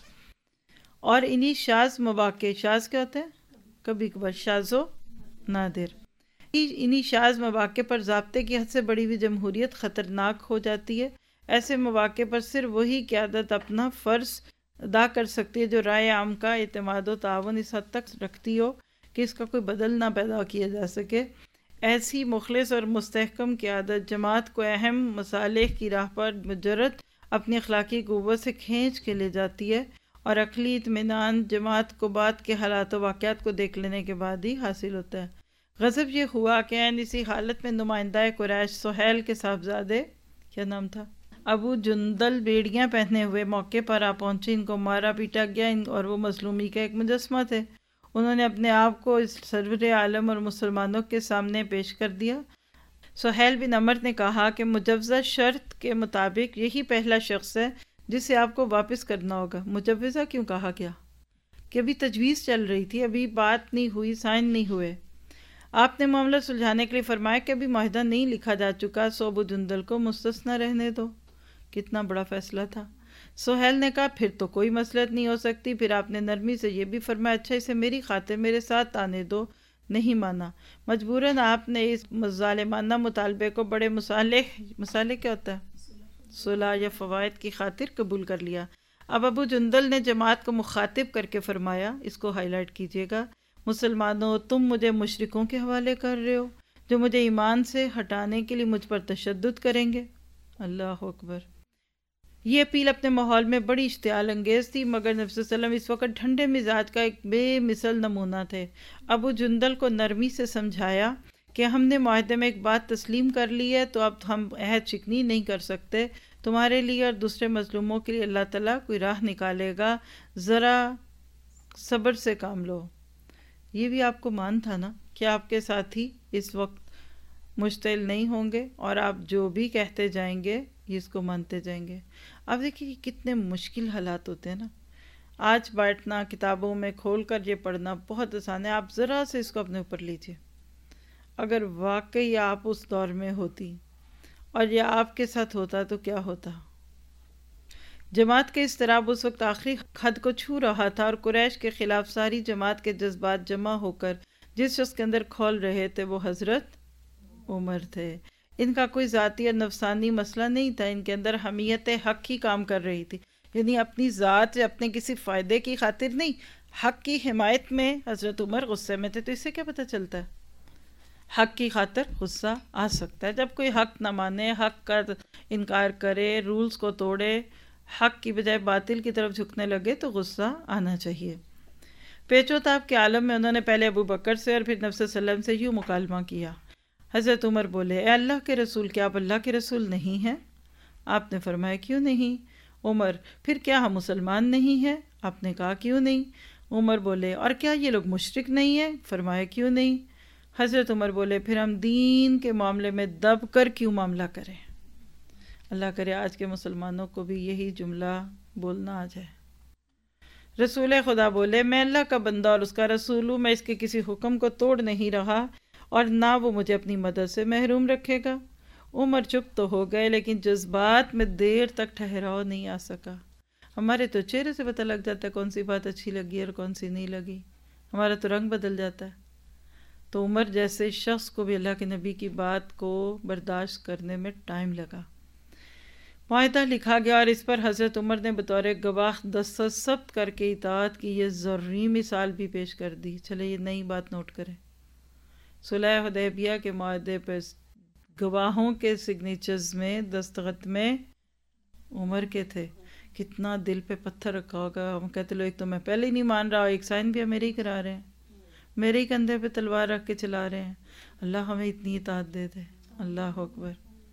Speaker 1: اور انہی شاذ مواقع، شاذ کیا ہوتے ہیں؟ کبھی کبھار، شاذ و نادر. انہی شاذ مواقع پر ضابطے کی حد سے بڑی ہوئی جمہوریت خطرناک ہو جاتی ہے. ایسے مواقع پر صرف وہی قیادت اپنا فرض ادا کر سکتی ہے جو رائے عام کا اعتماد و تعاون اس حد تک رکھتی ہو کہ اس کا کوئی بدل نہ پیدا کیا جا سکے. ایسی مخلص اور مستحکم قیادت جماعت کو اہم مصالح کی راہ پر مجرد اپنی اخلاقی قوت سے کھینچ کے لے جاتی ہے، اور عقلی اطمینان جماعت کو بعد کے حالات و واقعات کو دیکھ لینے کے بعد ہی حاصل ہوتا ہے. غضب یہ ہوا کہ عین اسی حالت میں نمائندہ قریش سہیل کے صاحبزادے، کیا نام تھا، ابو جندل، بیڑیاں پہنے ہوئے موقع پر آ پہنچے. ان کو مارا پیٹا گیا اور وہ مظلومی کا ایک مجسمہ تھے. انہوں نے اپنے آپ کو اس سرور عالم اور مسلمانوں کے سامنے پیش کر دیا. سہیل بن عمر نے کہا کہ مجوزہ شرط کے مطابق یہی پہلا شخص ہے جسے آپ کو واپس کرنا ہوگا۔ مجوزہ کیوں کہا گیا؟ کہ ابھی تجویز چل رہی تھی، ابھی بات نہیں ہوئی، سائن نہیں ہوئے۔ آپ نے معاملہ سلجھانے کے لیے فرمایا کہ ابھی معاہدہ نہیں لکھا جا چکا، سو ابو جندل کو مستثنی رہنے دو۔ کتنا بڑا فیصلہ تھا۔ سہیل نے کہا پھر تو کوئی مصلحت نہیں ہو سکتی۔ پھر آپ نے نرمی سے یہ بھی فرمایا اچھا اسے میری خاطر میرے ساتھ آنے دو۔ نہیں مانا۔ مجبوراً آپ نے اس ظالمانہ مطالبے کو بڑے مصالح کیا ہوتا ہے، صلح یا فوائد کی خاطر قبول کر لیا۔ اب ابو جندل نے جماعت کو مخاطب کر کے فرمایا، اس کو ہائی لائٹ کیجیے گا، مسلمانوں تم مجھے مشرکوں کے حوالے کر رہے ہو جو مجھے ایمان سے ہٹانے کے لیے مجھ پر تشدد کریں گے۔ اللہ اکبر۔ یہ اپیل اپنے ماحول میں بڑی اشتعال انگیز تھی، مگر نبی صلی اللہ علیہ وسلم اس وقت ٹھنڈے مزاج کا ایک بے مثل نمونہ تھے۔ ابو جندل کو نرمی سے سمجھایا کہ ہم نے معاہدے میں ایک بات تسلیم کر لی ہے تو اب ہم عہد شکنی نہیں کر سکتے، تمہارے لیے اور دوسرے مظلوموں کے لیے اللہ تعالیٰ کوئی راہ نکالے گا، ذرا صبر سے کام لو۔ یہ بھی آپ کو مان تھا نا کہ آپ کے ساتھی اس وقت مشتعل نہیں ہوں گے اور آپ جو بھی کہتے جائیں گے یہ اس کو مانتے جائیں گے۔ اب دیکھیے کتنے مشکل حالات ہوتے ہیں نا۔ آج بیٹھنا کتابوں میں کھول کر یہ پڑھنا بہت آسان ہے، آپ ذرا سے اس کو اپنے اوپر لیجئے۔ اگر واقعی آپ اس دور میں ہوتی اور یہ آپ کے ساتھ ہوتا تو کیا ہوتا؟ جماعت کے اضطراب اس وقت آخری حد کو چھو رہا تھا اور قریش کے خلاف ساری جماعت کے جذبات جمع ہو کر جس شخص کے اندر کھول رہے تھے وہ حضرت عمر تھے۔ ان کا کوئی ذاتی اور نفسانی مسئلہ نہیں تھا، ان کے اندر حمیت حق ہی کام کر رہی تھی، یعنی اپنی ذات یا اپنے کسی فائدے کی خاطر نہیں، حق کی حمایت میں حضرت عمر غصے میں تھے۔ تو اس سے کیا پتہ چلتا ہے؟ حق کی خاطر غصہ آ سکتا ہے، جب کوئی حق نہ مانے، حق کا انکار کرے، رولز کو توڑے، حق کی بجائے باطل کی طرف جھکنے لگے تو غصہ آنا چاہیے۔ پیچو تاب کے عالم میں انہوں نے پہلے ابو بکر سے اور پھر نبی صلی اللہ علیہ وسلم سے یوں مکالمہ کیا۔ حضرت عمر بولے اے اللہ کے رسول، کیا آپ اللہ کے رسول نہیں ہیں؟ آپ نے فرمایا کیوں نہیں؟ عمر پھر کیا ہم مسلمان نہیں ہیں؟ آپ نے کہا کیوں نہیں؟ عمر بولے اور کیا یہ لوگ مشرک نہیں ہیں؟ فرمایا کیوں نہیں؟ حضرت عمر بولے پھر ہم دین کے معاملے میں دب کر کیوں معاملہ کریں؟ اللہ کرے آج کے مسلمانوں کو بھی یہی جملہ بولنا آ جائے۔ رسول خدا بولے میں اللہ کا بندہ اور اس کا رسول ہوں، میں اس کے کسی حکم کو توڑ نہیں رہا اور نہ وہ مجھے اپنی مدد سے محروم رکھے گا۔ عمر چپ تو ہو گئے لیکن جذبات میں دیر تک ٹھہراؤ نہیں آ سکا۔ ہمارے تو چہرے سے پتہ لگ جاتا ہے کون سی بات اچھی لگی اور کون سی نہیں لگی، ہمارا تو رنگ بدل جاتا ہے۔ تو عمر جیسے شخص کو بھی اللہ کے نبی کی بات کو برداشت کرنے میں ٹائم لگا۔ معاہدہ لکھا گیا اور اس پر حضرت عمر نے بطور گواہ دستخط ثبت کر کے اطاعت کی یہ ضروری مثال بھی پیش کر دی۔ چلے یہ نئی بات نوٹ کریں، صلح حدیبیہ کے معاہدے پر گواہوں کے سگنیچرز میں دستخط میں عمر کے تھے۔ کتنا دل پہ پتھر رکھا ہوگا، ہم کہتے لو ایک تو میں پہلے ہی نہیں مان رہا، ایک سائن بھی میرے ہی کرا رہے ہیں، میرے ہی کندھے پہ تلوار رکھ کے چلا رہے ہیں۔ اللہ ہمیں اتنی اطاعت دے دے۔ اللہ اکبر۔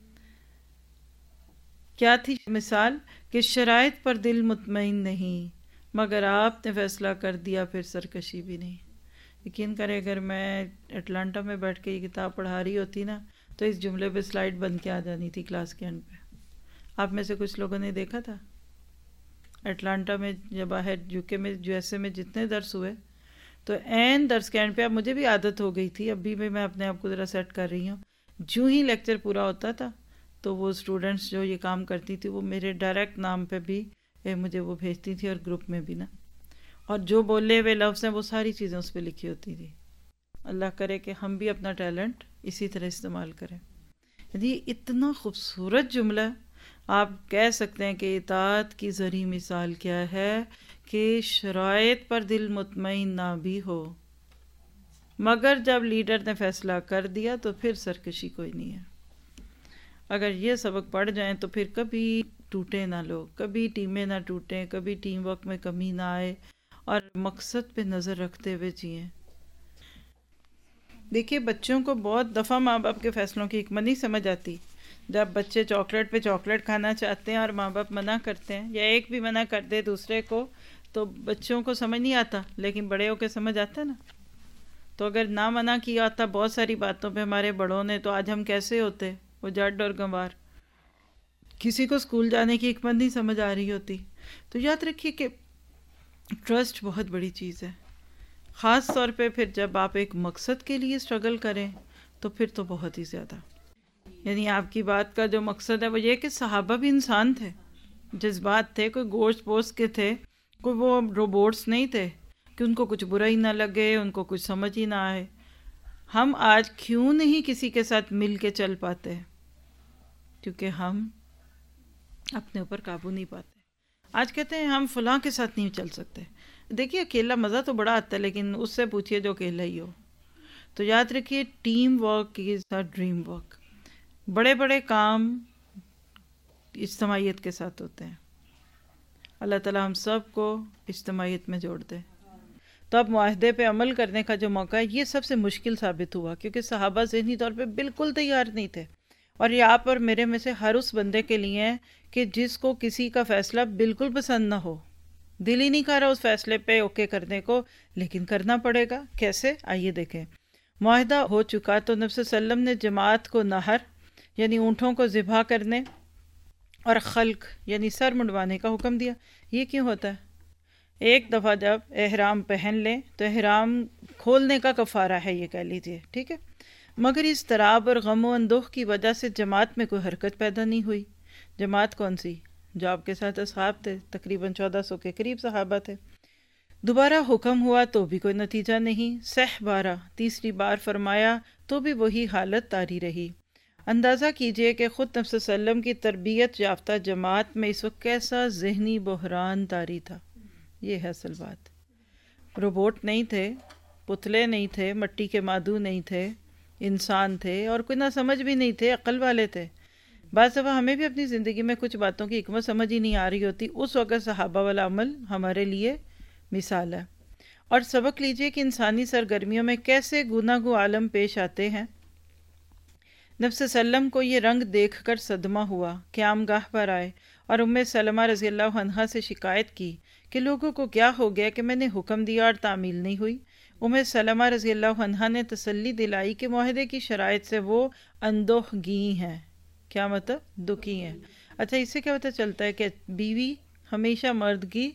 Speaker 1: کیا تھی مثال؟ کہ شرائط پر دل مطمئن نہیں، مگر آپ نے فیصلہ کر دیا پھر سرکشی بھی نہیں۔ یقین کرے اگر میں اٹلانٹا میں بیٹھ کے یہ کتاب پڑھا رہی ہوتی نا تو اس جملے پہ سلائڈ بن کے آ جانی تھی کلاس کے اینڈ پہ۔ آپ میں سے کچھ لوگوں نے دیکھا تھا اٹلانٹا میں یا باہر یو کے میں یو ایس اے میں جتنے درس ہوئے تو این درس کے اینڈ پہ اب مجھے بھی عادت ہو گئی تھی، ابھی بھی میں اپنے آپ کو ذرا سیٹ کر رہی ہوں، جو ہی لیکچر پورا ہوتا تھا تو وہ اسٹوڈنٹس جو یہ کام کرتی تھی وہ میرے ڈائریکٹ نام پہ بھی مجھے وہ بھیجتی تھی اور گروپ میں بھی نا، اور جو بولے ہوئے لفظ ہیں وہ ساری چیزیں اس پہ لکھی ہوتی تھی۔ اللہ کرے کہ ہم بھی اپنا ٹیلنٹ اسی طرح استعمال کریں۔ یعنی اتنا خوبصورت جملہ، آپ کہہ سکتے ہیں کہ اطاعت کی ذری مثال کیا ہے کہ شرائط پر دل مطمئن نہ بھی ہو، مگر جب لیڈر نے فیصلہ کر دیا تو پھر سرکشی کوئی نہیں ہے۔ اگر یہ سبق پڑھ جائیں تو پھر کبھی ٹوٹے نہ لوگ، کبھی ٹیمیں نہ ٹوٹیں، کبھی ٹیم ورک میں کمی نہ آئے اور مقصد پہ نظر رکھتے ہوئے جئیں۔ دیکھیے بچوں کو بہت دفعہ ماں باپ کے فیصلوں کی حکمت نہیں سمجھ آتی۔ جب بچے چاکلیٹ پہ چاکلیٹ کھانا چاہتے ہیں اور ماں باپ منع کرتے ہیں یا ایک بھی منع کر دے دوسرے کو تو بچوں کو سمجھ نہیں آتا، لیکن بڑے ہو کے سمجھ آتا ہے نا۔ تو اگر نہ منع کیا ہوتا بہت ساری باتوں پہ ہمارے بڑوں نے تو آج ہم کیسے ہوتے، وہ جڈ اور گنوار۔ کسی کو اسکول جانے کی حکمت نہیں سمجھ آ رہی ہوتی. تو یاد رکھیے کہ ٹرسٹ بہت بڑی چیز ہے، خاص طور پہ پھر جب آپ ایک مقصد کے لیے اسٹرگل کریں تو پھر تو بہت ہی زیادہ. یعنی آپ کی بات کا جو مقصد ہے وہ یہ کہ صحابہ بھی انسان تھے، جذبات تھے، کوئی گوشت پوست کے تھے، کوئی وہ روبوٹس نہیں تھے کہ ان کو کچھ برا ہی نہ لگے، ان کو کچھ سمجھ ہی نہ آئے. ہم آج کیوں نہیں کسی کے ساتھ مل کے چل پاتے؟ کیونکہ ہم اپنے اوپر قابو نہیں پاتے. آج کہتے ہیں ہم فلاں کے ساتھ نہیں چل سکتے. دیکھیے اکیلا مزہ تو بڑا آتا ہے، لیکن اس سے پوچھئے جو اکیلا ہی ہو. تو یاد رکھیے team work is the dream work. بڑے بڑے کام اجتماعیت کے ساتھ ہوتے ہیں. اللہ تعالیٰ ہم سب کو اجتماعیت میں جوڑ دے. تو اب معاہدے پہ عمل کرنے کا جو موقع ہے یہ سب سے مشکل ثابت ہوا، کیونکہ صحابہ ذہنی طور پہ بالکل تیار نہیں تھے. اور یہ آپ اور میرے میں سے ہر اس بندے کے لیے ہے کہ جس کو کسی کا فیصلہ بالکل پسند نہ ہو، دل ہی نہیں کر رہا اس فیصلے پہ اوکے کرنے کو، لیکن کرنا پڑے گا. کیسے؟ آئیے دیکھیں. معاہدہ ہو چکا تو نبی صلی اللہ علیہ وسلم نے جماعت کو نہر یعنی اونٹوں کو ذبح کرنے اور خلق یعنی سر منڈوانے کا حکم دیا. یہ کیوں ہوتا ہے؟ ایک دفعہ جب احرام پہن لیں تو احرام کھولنے کا کفارہ ہے، یہ کہہ لیجیے، ٹھیک ہے. مگر اس اضطراب اور غم و اندوہ کی وجہ سے جماعت میں کوئی حرکت پیدا نہیں ہوئی. جماعت کون سی؟ جو آپ کے ساتھ اصحاب تھے، تقریباً 1400 کے قریب صحابہ تھے. دوبارہ حکم ہوا تو بھی کوئی نتیجہ نہیں. سہ بارہ تیسری بار فرمایا تو بھی وہی حالت طاری رہی. اندازہ کیجئے کہ خود نبی صلی اللہ علیہ وسلم کی تربیت یافتہ جماعت میں اس وقت کیسا ذہنی بحران طاری تھا. یہ ہے اصل بات. روبوٹ نہیں تھے، پتلے نہیں تھے، مٹی کے مادو نہیں تھے، انسان تھے، اور کوئی نہ سمجھ بھی نہیں تھے، عقل والے تھے. بعض دفعہ ہمیں بھی اپنی زندگی میں کچھ باتوں کی حکمت سمجھ ہی نہیں آ رہی ہوتی. اس وقت صحابہ والا عمل ہمارے لیے مثال ہے. اور سبق لیجئے کہ انسانی سرگرمیوں میں کیسے گناہ عالم پیش آتے ہیں. نبی صلی اللہ علیہ وسلم کو یہ رنگ دیکھ کر صدمہ ہوا. قیام گاہ پر آئے اور ام سلمہ رضی اللہ عنہا سے شکایت کی کہ لوگوں کو کیا ہو گیا کہ میں نے حکم دیا اور تعمیل نہیں ہوئی. ام سلمہ رضی اللہ عنہا نے تسلی دلائی کہ معاہدے کی شرائط سے وہ اندوہ گی ہیں. کیا مطلب؟ دکھی ہیں. اچھا، اس سے کیا پتہ چلتا ہے کہ بیوی ہمیشہ مرد کی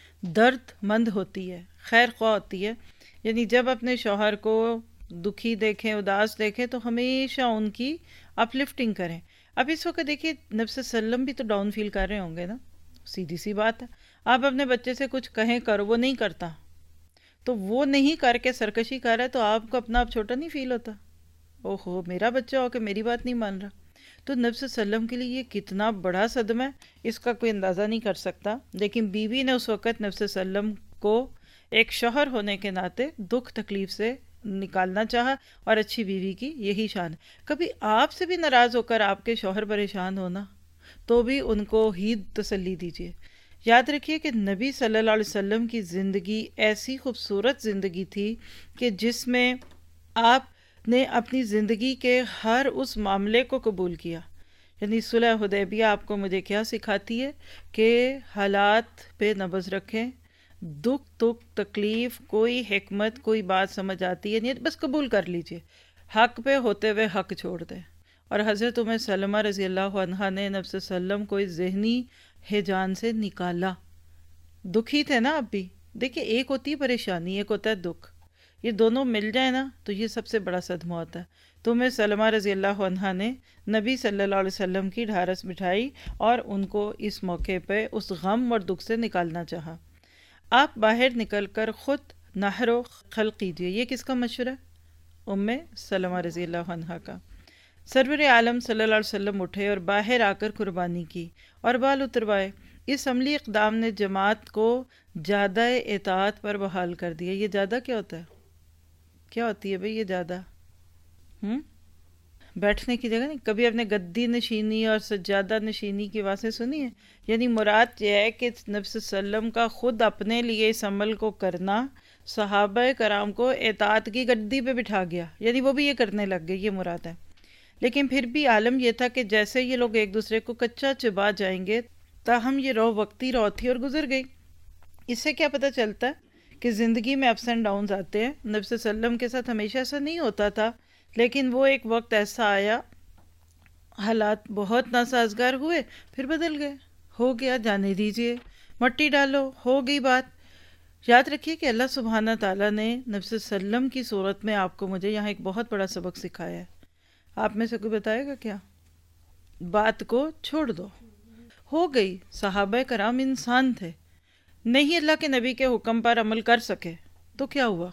Speaker 1: درد مند ہوتی ہے، خیر خواہ ہوتی ہے. یعنی جب اپنے شوہر کو دکھی دیکھیں، اداس دیکھیں تو ہمیشہ ان کی اپ لفٹنگ کریں. اب اس وقت دیکھیے نبی صلی اللہ علیہ وسلم بھی تو ڈاؤن فیل کر رہے ہوں گے نا. سیدھی سی بات ہے. آپ اپنے بچے سے کچھ کہیں کرو، وہ نہیں کرتا، تو وہ نہیں کر کے سرکشی کر رہا ہے تو آپ کو اپنا آپ چھوٹا نہیں فیل ہوتا؟ اوہو میرا بچہ ہو کہ میری بات نہیں مان رہا. تو نبی صلی اللہ علیہ وسلم کے لیے یہ کتنا بڑا صدمہ ہے، اس کا کوئی اندازہ نہیں کر سکتا. لیکن بیوی نے اس وقت نبی صلی اللہ علیہ وسلم کو ایک شوہر ہونے کے ناطے دکھ تکلیف سے نکالنا چاہا، اور اچھی بیوی کی یہی شان ہے. کبھی آپ سے بھی ناراض ہو کر آپ کے شوہر پریشان ہونا تو بھی ان کو ہی تسلی دیجیے. یاد رکھیے کہ نبی صلی اللہ علیہ وسلم کی زندگی ایسی خوبصورت زندگی تھی کہ جس میں آپ نے اپنی زندگی کے ہر اس معاملے کو قبول کیا. یعنی صلح حدیبیہ آپ کو مجھے کیا سکھاتی ہے کہ حالات پہ نبض رکھیں. دکھ تکلیف، کوئی حکمت، کوئی بات سمجھ آتی ہے نہیں، بس قبول کر لیجئے. حق پہ ہوتے ہوئے حق چھوڑ دیں. اور حضرت ام سلمہ رضی اللہ عنہا نے نبی صلی اللہ علیہ وسلم کو اس ذہنی ہیجان سے نکالا. دکھی تھے نا آپ بھی. دیکھیں ایک ہوتی ہے پریشانی، ایک ہوتا ہے دکھ. یہ دونوں مل جائیں نا تو یہ سب سے بڑا صدمہ ہوتا ہے. تو ام سلمہ رضی اللہ عنہا نے نبی صلی اللہ علیہ وسلم کی ڈھارس بٹھائی اور ان کو اس موقع پہ اس غم اور دکھ سے نکالنا چاہا. آپ باہر نکل کر خود نحر و خلق کیجئے. یہ کس کا مشورہ ہے؟ ام سلمہ رضی اللہ عنہا کا. سرور عالم صلی اللہ علیہ وسلم اٹھے اور باہر آ کر قربانی کی اور بال اتروائے. اس عملی اقدام نے جماعت کو زیادہ اطاعت پر بحال کر دیا. یہ زیادہ کیا ہوتا ہے؟ کیا ہوتی ہے بھئی یہ زیادہ؟ بیٹھنے کی جگہ نہیں. کبھی آپ نے گدی نشینی اور سجادہ نشینی کی باتیں سنی ہے؟ یعنی مراد یہ ہے کہ نبی صلی اللہ علیہ وسلم کا خود اپنے لیے اس عمل کو کرنا صحابہ کرام کو اطاعت کی گدی پہ بٹھا گیا. یعنی وہ بھی یہ کرنے لگ گئے، یہ مراد ہے. لیکن پھر بھی عالم یہ تھا کہ جیسے یہ لوگ ایک دوسرے کو کچا چبا جائیں گے، تاہم یہ رو وقتی رو تھی اور گزر گئی. اس سے کیا پتہ چلتا ہے کہ زندگی میں اپس اینڈ ڈاؤنز آتے ہیں. نبی صلی اللہ علیہ وسلم کے ساتھ ہمیشہ ایسا نہیں ہوتا تھا، لیکن وہ ایک وقت ایسا آیا حالات بہت ناسازگار ہوئے، پھر بدل گئے، ہو گیا جانے دیجیے، مٹی ڈالو، ہو گئی بات۔ یاد رکھیے کہ اللہ سبحانہ تعالیٰ نے نبی صلی اللہ علیہ وسلم کی صورت میں آپ کو مجھے یہاں ایک بہت بڑا سبق سکھایا ہے۔ آپ میں سے کوئی بتائے گا کیا؟ بات کو چھوڑ دو، ہو گئی۔ صحابہ کرام انسان تھے، نہیں اللہ کے نبی کے حکم پر عمل کر سکے تو کیا ہوا؟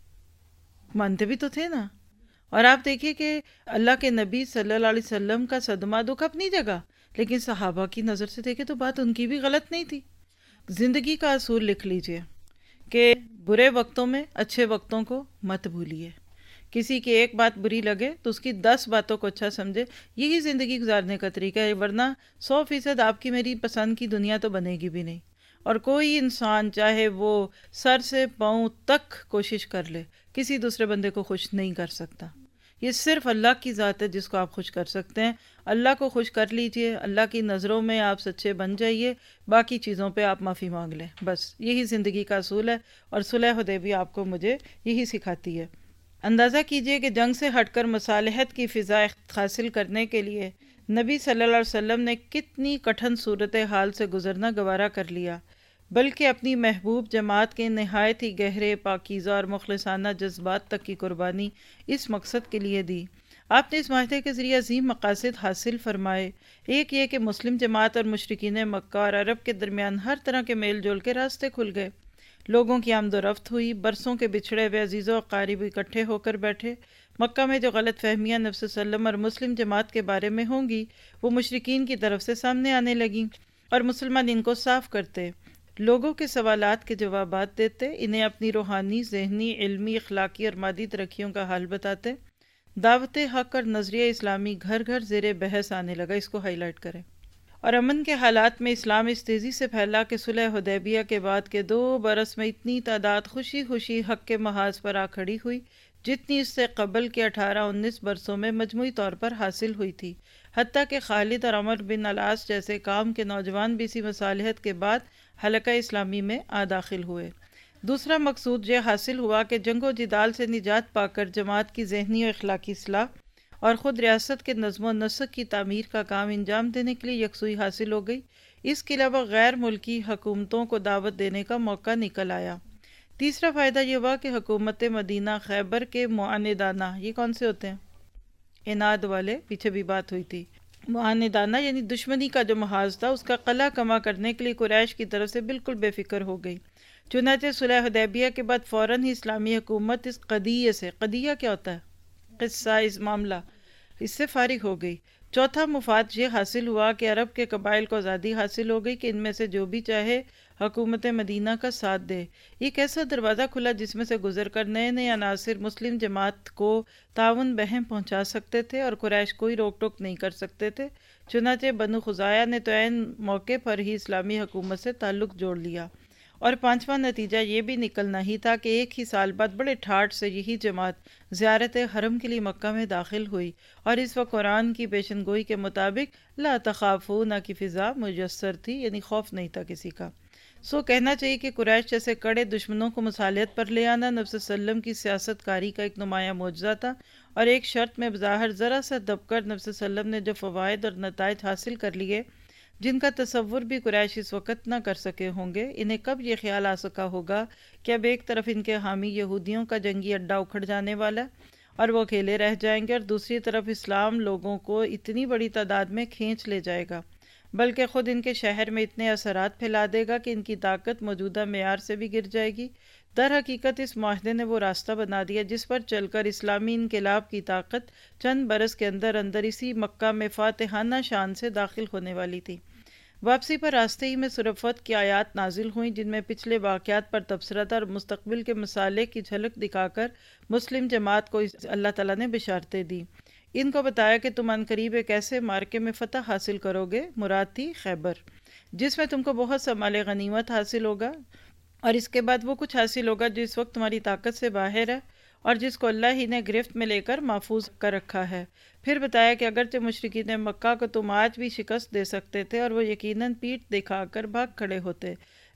Speaker 1: مانتے بھی تو تھے نا۔ اور آپ دیکھیے کہ اللہ کے نبی صلی اللہ علیہ وسلم کا صدمہ دکھ اپنی جگہ، لیکن صحابہ کی نظر سے دیکھے تو بات ان کی بھی غلط نہیں تھی۔ زندگی کا اصول لکھ لیجئے کہ برے وقتوں میں اچھے وقتوں کو مت بھولیے۔ کسی کی ایک بات بری لگے تو اس کی 10 باتوں کو اچھا سمجھے، یہی زندگی گزارنے کا طریقہ ہے، ورنہ 100% آپ کی میری پسند کی دنیا تو بنے گی بھی نہیں۔ اور کوئی انسان چاہے وہ سر سے پاؤں تک کوشش کر لے، کسی دوسرے بندے کو خوش نہیں کر سکتا۔ یہ صرف اللہ کی ذات ہے جس کو آپ خوش کر سکتے ہیں۔ اللہ کو خوش کر لیجئے، اللہ کی نظروں میں آپ سچے بن جائیے، باقی چیزوں پہ آپ معافی مانگ لیں، بس یہی زندگی کا اصول ہے۔ اور صلح حدیبیہ آپ کو مجھے یہی سکھاتی ہے۔ اندازہ کیجئے کہ جنگ سے ہٹ کر مصالحت کی فضا حاصل کرنے کے لیے نبی صلی اللہ علیہ وسلم نے کتنی کٹھن صورتحال سے گزرنا گوارا کر لیا، بلکہ اپنی محبوب جماعت کے نہایت ہی گہرے، پاکیزہ اور مخلصانہ جذبات تک کی قربانی اس مقصد کے لیے دی۔ آپ نے اس معاہدے کے ذریعے عظیم مقاصد حاصل فرمائے۔ ایک یہ کہ مسلم جماعت اور مشرکین مکہ اور عرب کے درمیان ہر طرح کے میل جول کے راستے کھل گئے، لوگوں کی آمد و رفت ہوئی، برسوں کے بچھڑے ہوئے عزیز و اقارب اکٹھے ہو کر بیٹھے۔ مکہ میں جو غلط فہمیاں نبی صلی اللہ علیہ وسلم اور مسلم جماعت کے بارے میں ہوں گی، وہ مشرکین کی طرف سے سامنے آنے لگیں، اور مسلمان ان کو صاف کرتے، لوگوں کے سوالات کے جوابات دیتے، انہیں اپنی روحانی، ذہنی، علمی، اخلاقی اور مادی ترقیوں کا حال بتاتے۔ دعوت حق اور نظریہ اسلامی گھر گھر زیر بحث آنے لگا، اس کو ہائی لائٹ کریں۔ اور امن کے حالات میں اسلام اس تیزی سے پھیلا کہ صلح حدیبیہ کے بعد کے 2 برس میں اتنی تعداد خوشی خوشی حق کے محاذ پر آ کھڑی ہوئی جتنی اس سے قبل کے 18-19 برسوں میں مجموعی طور پر حاصل ہوئی تھی۔ حتیٰ کہ خالد اور عمر بن العاص جیسے کام کے نوجوان بھی اسی مصالحت کے بعد حلقہ اسلامی میں داخل ہوئے۔ دوسرا مقصود یہ حاصل ہوا کہ جنگ و جدال سے نجات پا کر جماعت کی ذہنی و اخلاقی اصلاح اور خود ریاست کے نظم و نسق کی تعمیر کا کام انجام دینے کے لیے یکسوئی حاصل ہو گئی۔ اس کے علاوہ غیر ملکی حکومتوں کو دعوت دینے کا موقع نکل آیا۔ تیسرا فائدہ یہ ہوا کہ حکومت مدینہ خیبر کے معاندانہ، یہ کون سے ہوتے ہیں؟ اناد والے، پیچھے بھی بات ہوئی تھی۔ معاندانہ یعنی دشمنی کا جو محاذ تھا، اس کا قلع کما کرنے کے لیے قریش کی طرف سے بالکل بے فکر ہو گئی۔ چنانچہ صلح حدیبیہ کے بعد فوراً ہی اسلامی حکومت اس قضیے سے، قضیہ کیا ہوتا ہے؟ قصہ، اس معاملہ، اس سے فارغ ہو گئی۔ چوتھا مفاد یہ حاصل ہوا کہ عرب کے قبائل کو آزادی حاصل ہو گئی کہ ان میں سے جو بھی چاہے حکومت مدینہ کا ساتھ دے۔ ایک ایسا دروازہ کھلا جس میں سے گزر کر نئے نئے عناصر مسلم جماعت کو تعاون بہم پہنچا سکتے تھے، اور قریش کوئی روک ٹوک نہیں کر سکتے تھے۔ چنانچہ بنو خزاعہ نے تو عین موقع پر ہی اسلامی حکومت سے تعلق جوڑ لیا۔ اور پانچواں نتیجہ یہ بھی نکلنا ہی تھا کہ ایک ہی سال بعد بڑے ٹھاٹ سے یہی جماعت زیارت حرم کے لیے مکہ میں داخل ہوئی، اور اس وقت قرآن کی پیشن گوئی کے مطابق لا تخافون کی فضا میسر تھی، یعنی خوف نہیں تھا کسی کا۔ سو کہنا چاہیے کہ قریش جیسے کڑے دشمنوں کو مصالحت پر لے آنا نبی صلی اللہ علیہ وسلم کی سیاست کاری کا ایک نمایاں معجزہ تھا، اور ایک شرط میں بظاہر ذرا سا دب کر نبی صلی اللہ علیہ وسلم نے جو فوائد اور نتائج حاصل کر لیے جن کا تصور بھی قریش اس وقت نہ کر سکے ہوں گے، انہیں کب یہ خیال آ سکا ہوگا کہ اب ایک طرف ان کے حامی یہودیوں کا جنگی اڈہ اکھڑ جانے والا ہے اور وہ اکیلے رہ جائیں گے، اور دوسری طرف اسلام لوگوں کو اتنی بڑی تعداد میں کھینچ لے جائے گا، بلکہ خود ان کے شہر میں اتنے اثرات پھیلا دے گا کہ ان کی طاقت موجودہ معیار سے بھی گر جائے گی۔ در حقیقت اس معاہدے نے وہ راستہ بنا دیا جس پر چل کر اسلامی انقلاب کی طاقت چند برس کے اندر اندر اسی مکہ میں فاتحانہ شان سے داخل ہونے والی تھی۔ واپسی پر راستے ہی میں سورۃ فتح کی آیات نازل ہوئیں جن میں پچھلے واقعات پر تبصرہ تھا اور مستقبل کے مصالح کی جھلک دکھا کر مسلم جماعت کو اللہ تعالیٰ نے بشارتیں دی۔ ان کو بتایا کہ تم عنقریب ایک ایسے مارکے میں فتح حاصل کرو گے، مراد تھی خیبر، جس میں تم کو بہت سا مال غنیمت حاصل ہوگا، اور اس کے بعد وہ کچھ حاصل ہوگا جو اس وقت تمہاری طاقت سے باہر ہے اور جس کو اللہ ہی نے گرفت میں لے کر محفوظ کر رکھا ہے۔ پھر بتایا کہ اگرچہ مشرکین مکہ کو تم آج بھی شکست دے سکتے تھے اور وہ یقیناً پیٹھ دکھا کر بھاگ کھڑے ہوتے،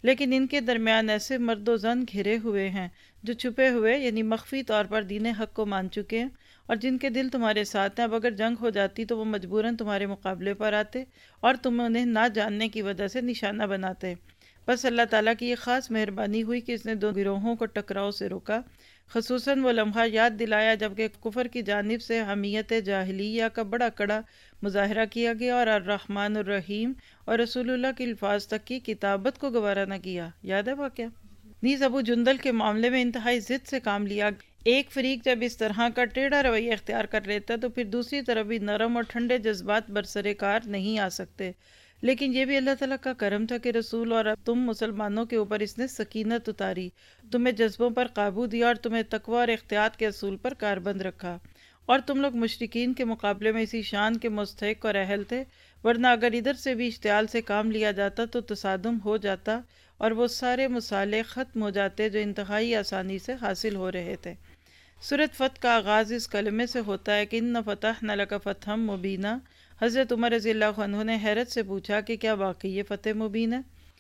Speaker 1: لیکن ان کے درمیان ایسے مرد و زن گھرے ہوئے ہیں جو چھپے ہوئے یعنی مخفی طور پر دین حق کو مان چکے ہیں، اور جن کے دل تمہارے ساتھ ہیں۔ اب اگر جنگ ہو جاتی تو وہ مجبوراً تمہارے مقابلے پر آتے اور تم انہیں نہ جاننے کی وجہ سے نشانہ بناتے۔ بس اللہ تعالیٰ کی یہ خاص مہربانی ہوئی کہ اس نے دو گروہوں کو ٹکراؤ سے روکا، خصوصاً وہ لمحہ یاد دلایا جبکہ کفر کی جانب سے حمیت جاہلیہ کا بڑا کڑا مظاہرہ کیا گیا اور الرحمن الرحیم اور رسول اللہ کے الفاظ تک کی کتابت کو گوارا نہ کیا۔ یاد ہے واقعہ؟ نیز ابو جندل کے معاملے میں انتہائی ضد سے کام لیا۔ ایک فریق جب اس طرح کا ٹیڑھا رویہ اختیار کر لیتا تو پھر دوسری طرف بھی نرم اور ٹھنڈے جذبات برسر کار نہیں آ سکتے، لیکن یہ بھی اللہ تعالیٰ کا کرم تھا کہ رسول اور تم مسلمانوں کے اوپر اس نے سکینت اتاری، تمہیں جذبوں پر قابو دیا اور تمہیں تقوی اور احتیاط کے اصول پر کاربند رکھا، اور تم لوگ مشرکین کے مقابلے میں اسی شان کے مستحق اور اہل تھے، ورنہ اگر ادھر سے بھی اشتعال سے کام لیا جاتا تو تصادم ہو جاتا اور وہ سارے مصالح ختم ہو جاتے جو انتہائی آسانی سے حاصل ہو رہے تھے۔ سورۃ فتح کا آغاز اس کلمے سے ہوتا ہے کہ اِنَّ فَتَحْنَا لَكَ فَتْحًا مُبِينًا۔ حضرت عمر رضی اللہ عنہ نے حیرت سے پوچھا کہ کیا واقعی یہ فتح مبین ہے؟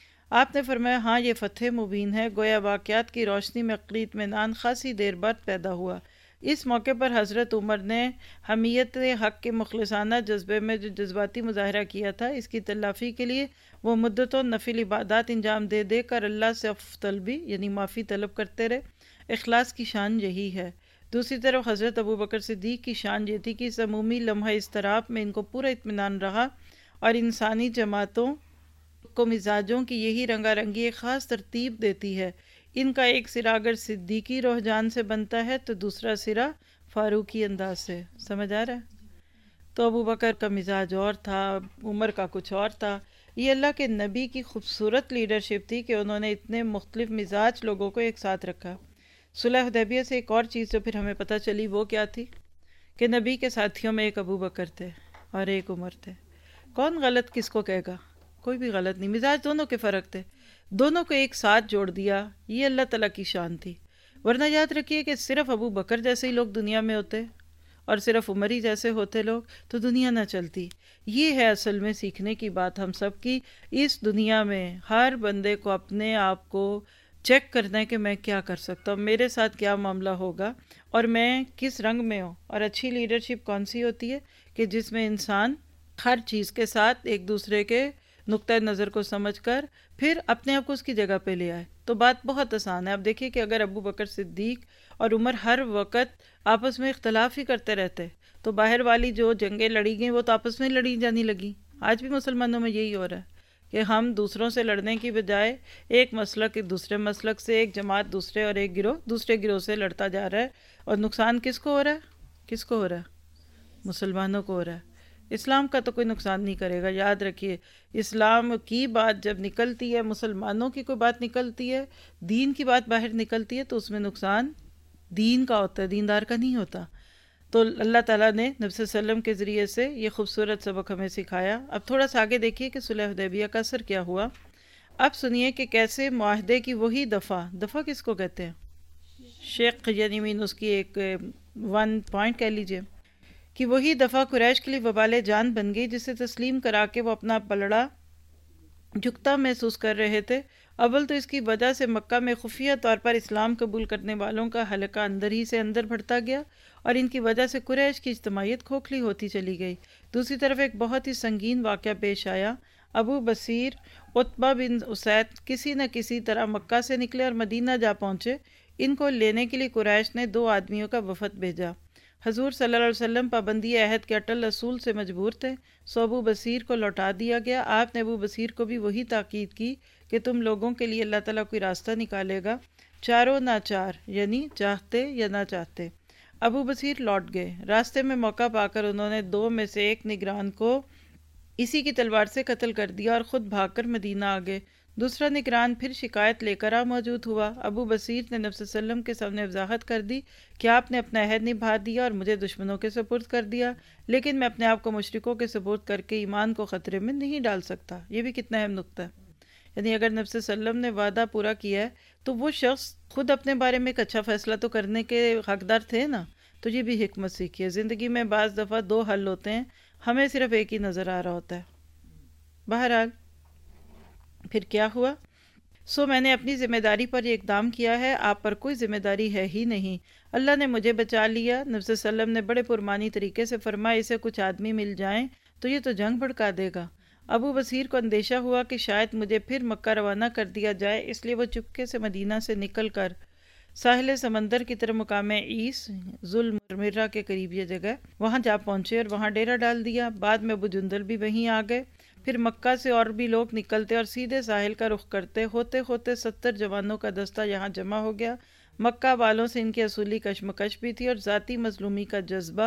Speaker 1: آپ نے فرمایا ہاں یہ فتح مبین ہے۔ گویا واقعات کی روشنی میں عقلی اطمینان خاصی دیر بعد پیدا ہوا۔ اس موقع پر حضرت عمر نے حمیت حق کے مخلصانہ جذبے میں جو جذباتی مظاہرہ کیا تھا، اس کی تلافی کے لیے وہ مدتوں نفل عبادات انجام دے دے کر اللہ سے عفو طلبی یعنی معافی طلب کرتے رہے۔ اخلاص کی شان یہی ہے۔ دوسری طرف حضرت ابوبکر صدیق کی شان یہ تھی کہ اس عمومی لمحہ اضطراب میں ان کو پورا اطمینان رہا، اور انسانی جماعتوں کو مزاجوں کی یہی رنگا رنگی ایک خاص ترتیب دیتی ہے۔ ان کا ایک سرا اگر صدیقی رجحان سے بنتا ہے تو دوسرا سرا فاروقی انداز سے۔ سمجھ آ رہا ہے؟ تو ابوبکر کا مزاج اور تھا، عمر کا کچھ اور تھا۔ یہ اللہ کے نبی کی خوبصورت لیڈرشپ تھی کہ انہوں نے اتنے مختلف مزاج لوگوں کو ایک ساتھ رکھا۔ صلح حدیبیہ سے ایک اور چیز جو پھر ہمیں پتہ چلی وہ کیا تھی کہ نبی کے ساتھیوں میں ایک ابوبکر تھے اور ایک عمر تھے۔ کون غلط کس کو کہے گا؟ کوئی بھی غلط نہیں، مزاج دونوں کے فرق تھے، دونوں کو ایک ساتھ جوڑ دیا۔ یہ اللہ تعالیٰ کی شان تھی۔ ورنہ یاد رکھیے کہ صرف ابوبکر جیسے ہی لوگ دنیا میں ہوتے اور صرف عمر ہی جیسے ہوتے لوگ تو دنیا نہ چلتی۔ یہ ہے اصل میں سیکھنے کی بات ہم سب کی۔ اس دنیا میں ہر بندے کو اپنے آپ کو چیک کرنا ہے کہ میں کیا کر سکتا ہوں، میرے ساتھ کیا معاملہ ہوگا اور میں کس رنگ میں ہوں۔ اور اچھی لیڈرشپ کون سی ہوتی ہے کہ جس میں انسان ہر چیز کے ساتھ ایک دوسرے کے نقطۂ نظر کو سمجھ کر پھر اپنے آپ کو اس کی جگہ پہ لے آئے۔ تو بات بہت آسان ہے۔ اب دیکھیے کہ اگر ابوبکر صدیق اور عمر ہر وقت آپس میں اختلاف ہی کرتے رہتے تو باہر والی جو جنگیں لڑی گئیں وہ تو آپس میں لڑی جانی لگی۔ آج بھی مسلمانوں میں یہی ہو رہا ہے کہ ہم دوسروں سے لڑنے کی بجائے ایک مسلک ایک دوسرے مسلک سے، ایک جماعت دوسرے اور ایک گروہ دوسرے گروہ سے لڑتا جا رہا ہے، اور نقصان کس کو ہو رہا ہے؟ کس کو ہو رہا ہے؟ مسلمانوں کو ہو رہا ہے۔ اسلام کا تو کوئی نقصان نہیں کرے گا۔ یاد رکھیے اسلام کی بات جب نکلتی ہے، مسلمانوں کی کوئی بات نکلتی ہے، دین کی بات باہر نکلتی ہے تو اس میں نقصان دین کا ہوتا ہے، دیندار کا نہیں ہوتا۔ تو اللہ تعالیٰ نے نبی صلی اللہ علیہ وسلم کے ذریعے سے یہ خوبصورت سبق ہمیں سکھایا۔ اب تھوڑا سا آگے دیکھیے کہ صلح حدیبیہ کا اثر کیا ہوا۔ اب سنیے کہ کیسے معاہدے کی وہی دفعہ کس کو کہتے ہیں؟ شیخ یعنی مین اس کی ایک ون پوائنٹ کہہ لیجئے کہ وہی دفعہ قریش کے لیے وبال جان بن گئی، جسے تسلیم کرا کے وہ اپنا پلڑا جھکتا محسوس کر رہے تھے۔ اول تو اس کی وجہ سے مکہ میں خفیہ طور پر اسلام قبول کرنے والوں کا حلقہ اندر ہی سے اندر بڑھتا گیا، اور ان کی وجہ سے قریش کی اجتماعیت کھوکھلی ہوتی چلی گئی۔ دوسری طرف ایک بہت ہی سنگین واقعہ پیش آیا۔ ابو بصیر عتبہ بن اسید کسی نہ کسی طرح مکہ سے نکلے اور مدینہ جا پہنچے۔ ان کو لینے کے لیے قریش نے 2 آدمیوں کا وفد بھیجا۔ حضور صلی اللہ علیہ وسلم پابندی عہد کے اٹل اصول سے مجبور تھے، سو ابو بصیر کو لوٹا دیا گیا۔ آپ نے ابو بصیر کو بھی وہی تاکید کی کہ تم لوگوں کے لیے اللہ تعالیٰ کوئی راستہ نکالے گا، چاروں ناچار یعنی چاہتے یا نہ چاہتے۔ ابو بصیر لوٹ گئے۔ راستے میں موقع پا کر انہوں نے 2 میں سے ایک نگران کو اسی کی تلوار سے قتل کر دیا اور خود بھاگ کر مدینہ آ گئے۔ دوسرا نگران پھر شکایت لے کر موجود ہوا۔ ابو بصیر نے نبی صلی اللہ علیہ وسلم کے سامنے وضاحت کر دی کہ آپ نے اپنا عہد نبھا دیا اور مجھے دشمنوں کے سپرد کر دیا، لیکن میں اپنے آپ کو مشرکوں کے سپرد کر کے ایمان کو خطرے میں نہیں ڈال سکتا۔ یہ بھی کتنا اہم نقطہ ہے۔ یعنی اگر نبی صلی اللہ علیہ وسلم نے وعدہ پورا کیا ہے تو وہ شخص خود اپنے بارے میں ایک اچھا فیصلہ تو کرنے کے حقدار تھے نا۔ تو یہ بھی حکمت سیکھیے۔ زندگی میں بعض دفعہ 2 حل ہوتے ہیں، ہمیں صرف ایک ہی نظر آ رہا ہوتا ہے۔ بہرحال پھر کیا ہوا؟ سو میں نے اپنی ذمہ داری پر یہ اقدام کیا ہے، آپ پر کوئی ذمہ داری ہے ہی نہیں۔ اللہ نے مجھے بچا لیا۔ نبی صلی اللہ علیہ وسلم نے بڑے پرمانی طریقے سے فرمایا، اسے کچھ آدمی مل جائیں تو یہ تو جنگ بھڑکا دے گا۔ ابو بصیر کو اندیشہ ہوا کہ شاید مجھے پھر مکہ روانہ کر دیا جائے، اس لیے وہ چپکے سے مدینہ سے نکل کر ساحل سمندر کی طرف مقام عیس ذوالمرمرہ کے قریب یہ جگہ وہاں جا پہنچے اور وہاں ڈیرا ڈال دیا۔ بعد میں ابو جندل بھی وہیں آ گئے۔ پھر مکہ سے اور بھی لوگ نکلتے اور سیدھے ساحل کا رخ کرتے، ہوتے ہوتے 70 جوانوں کا دستہ یہاں جمع ہو گیا۔ مکہ والوں سے ان کی اصولی کشمکش بھی تھی اور ذاتی مظلومی کا جذبہ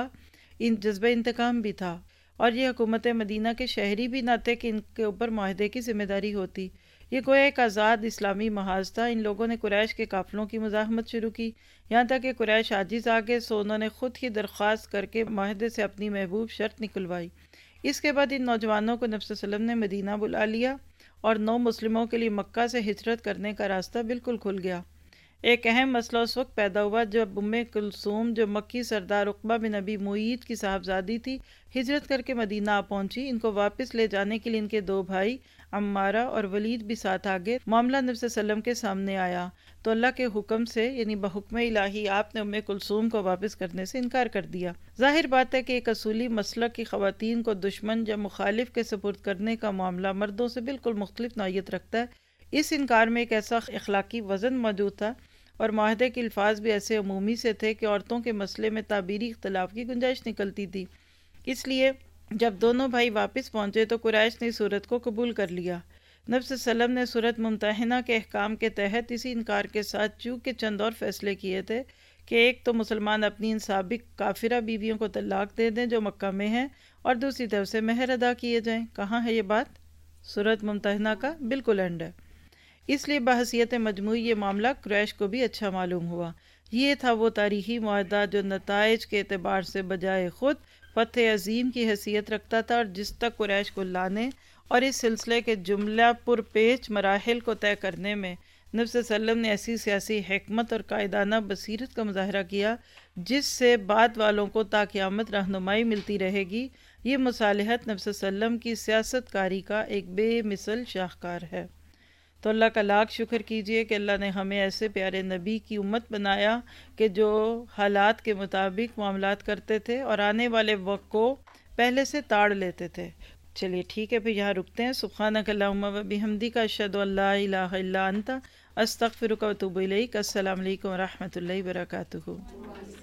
Speaker 1: انتقام بھی تھا، اور یہ حکومت مدینہ کے شہری بھی نہ تھے کہ ان کے اوپر معاہدے کی ذمہ داری ہوتی۔ یہ گویا ایک آزاد اسلامی محاذ تھا۔ ان لوگوں نے قریش کے قافلوں کی مزاحمت شروع کی، یہاں تک کہ قریش عاجز آ گئے، سو انہوں نے خود ہی درخواست کر کے معاہدے سے اپنی محبوب شرط نکلوائی۔ اس کے بعد ان نوجوانوں کو نبی صلی اللہ علیہ وسلم نے مدینہ بلا لیا اور نو مسلموں کے لیے مکہ سے ہجرت کرنے کا راستہ بالکل کھل گیا۔ ایک اہم مسئلہ اس وقت پیدا ہوا جب کلثوم، جو مکی سردار عقبہ بن ابی معیط کی صاحبزادی تھی، ہجرت کر کے مدینہ آ پہنچی۔ ان کو واپس لے جانے کے لیے ان کے 2 بھائی عمارہ اور ولید بھی ساتھ آگے۔ معاملہ نبی صلی اللہ علیہ وسلم کے سامنے آیا تو اللہ کے حکم سے، یعنی بحکم الہی، آپ نے کلثوم کو واپس کرنے سے انکار کر دیا۔ ظاہر بات ہے کہ ایک اصولی مسلک کی خواتین کو دشمن یا مخالف کے سپرد کرنے کا معاملہ مردوں سے بالکل مختلف نوعیت رکھتا ہے۔ اس انکار میں ایک ایسا اخلاقی وزن موجود تھا اور معاہدے کے الفاظ بھی ایسے عمومی سے تھے کہ عورتوں کے مسئلے میں تعبیری اختلاف کی گنجائش نکلتی تھی۔ اس لیے جب دونوں بھائی واپس پہنچے تو قریش نے صورت کو قبول کر لیا۔ نبی صلی اللہ علیہ وسلم نے صورت ممتحنہ کے احکام کے تحت اسی انکار کے ساتھ چونکہ چند اور فیصلے کیے تھے کہ ایک تو مسلمان اپنی ان سابق کافرہ بیویوں کو طلاق دے دیں جو مکہ میں ہیں، اور دوسری طرف سے مہر ادا کیے جائیں۔ کہاں ہے یہ بات؟ صورت ممتحنہ کا بالکل اینڈ ہے۔ اس لیے بحیثیت مجموعی یہ معاملہ قریش کو بھی اچھا معلوم ہوا۔ یہ تھا وہ تاریخی معاہدہ جو نتائج کے اعتبار سے بجائے خود فتح عظیم کی حیثیت رکھتا تھا، اور جس تک قریش کو لانے اور اس سلسلے کے جملہ پرپیچ مراحل کو طے کرنے میں نبی صلی اللہ علیہ وسلم نے ایسی سیاسی حکمت اور قائدانہ بصیرت کا مظاہرہ کیا جس سے بعد والوں کو تا قیامت رہنمائی ملتی رہے گی۔ یہ مصالحت نبی صلی اللہ علیہ وسلم کی سیاست کاری کا ایک بے مثل شاہکار ہے۔ تو اللہ کا لاکھ شکر کیجئے کہ اللہ نے ہمیں ایسے پیارے نبی کی امت بنایا کہ جو حالات کے مطابق معاملات کرتے تھے اور آنے والے وقت کو پہلے سے تاڑ لیتے تھے۔ چلیے ٹھیک ہے، پھر یہاں رکتے ہیں۔ سبحانک اللہم و بحمدک، اشہد ان لا الہ الا انت، استغفرک و اتوب الیک۔ السلام علیکم و رحمۃ اللہ وبرکاتہ۔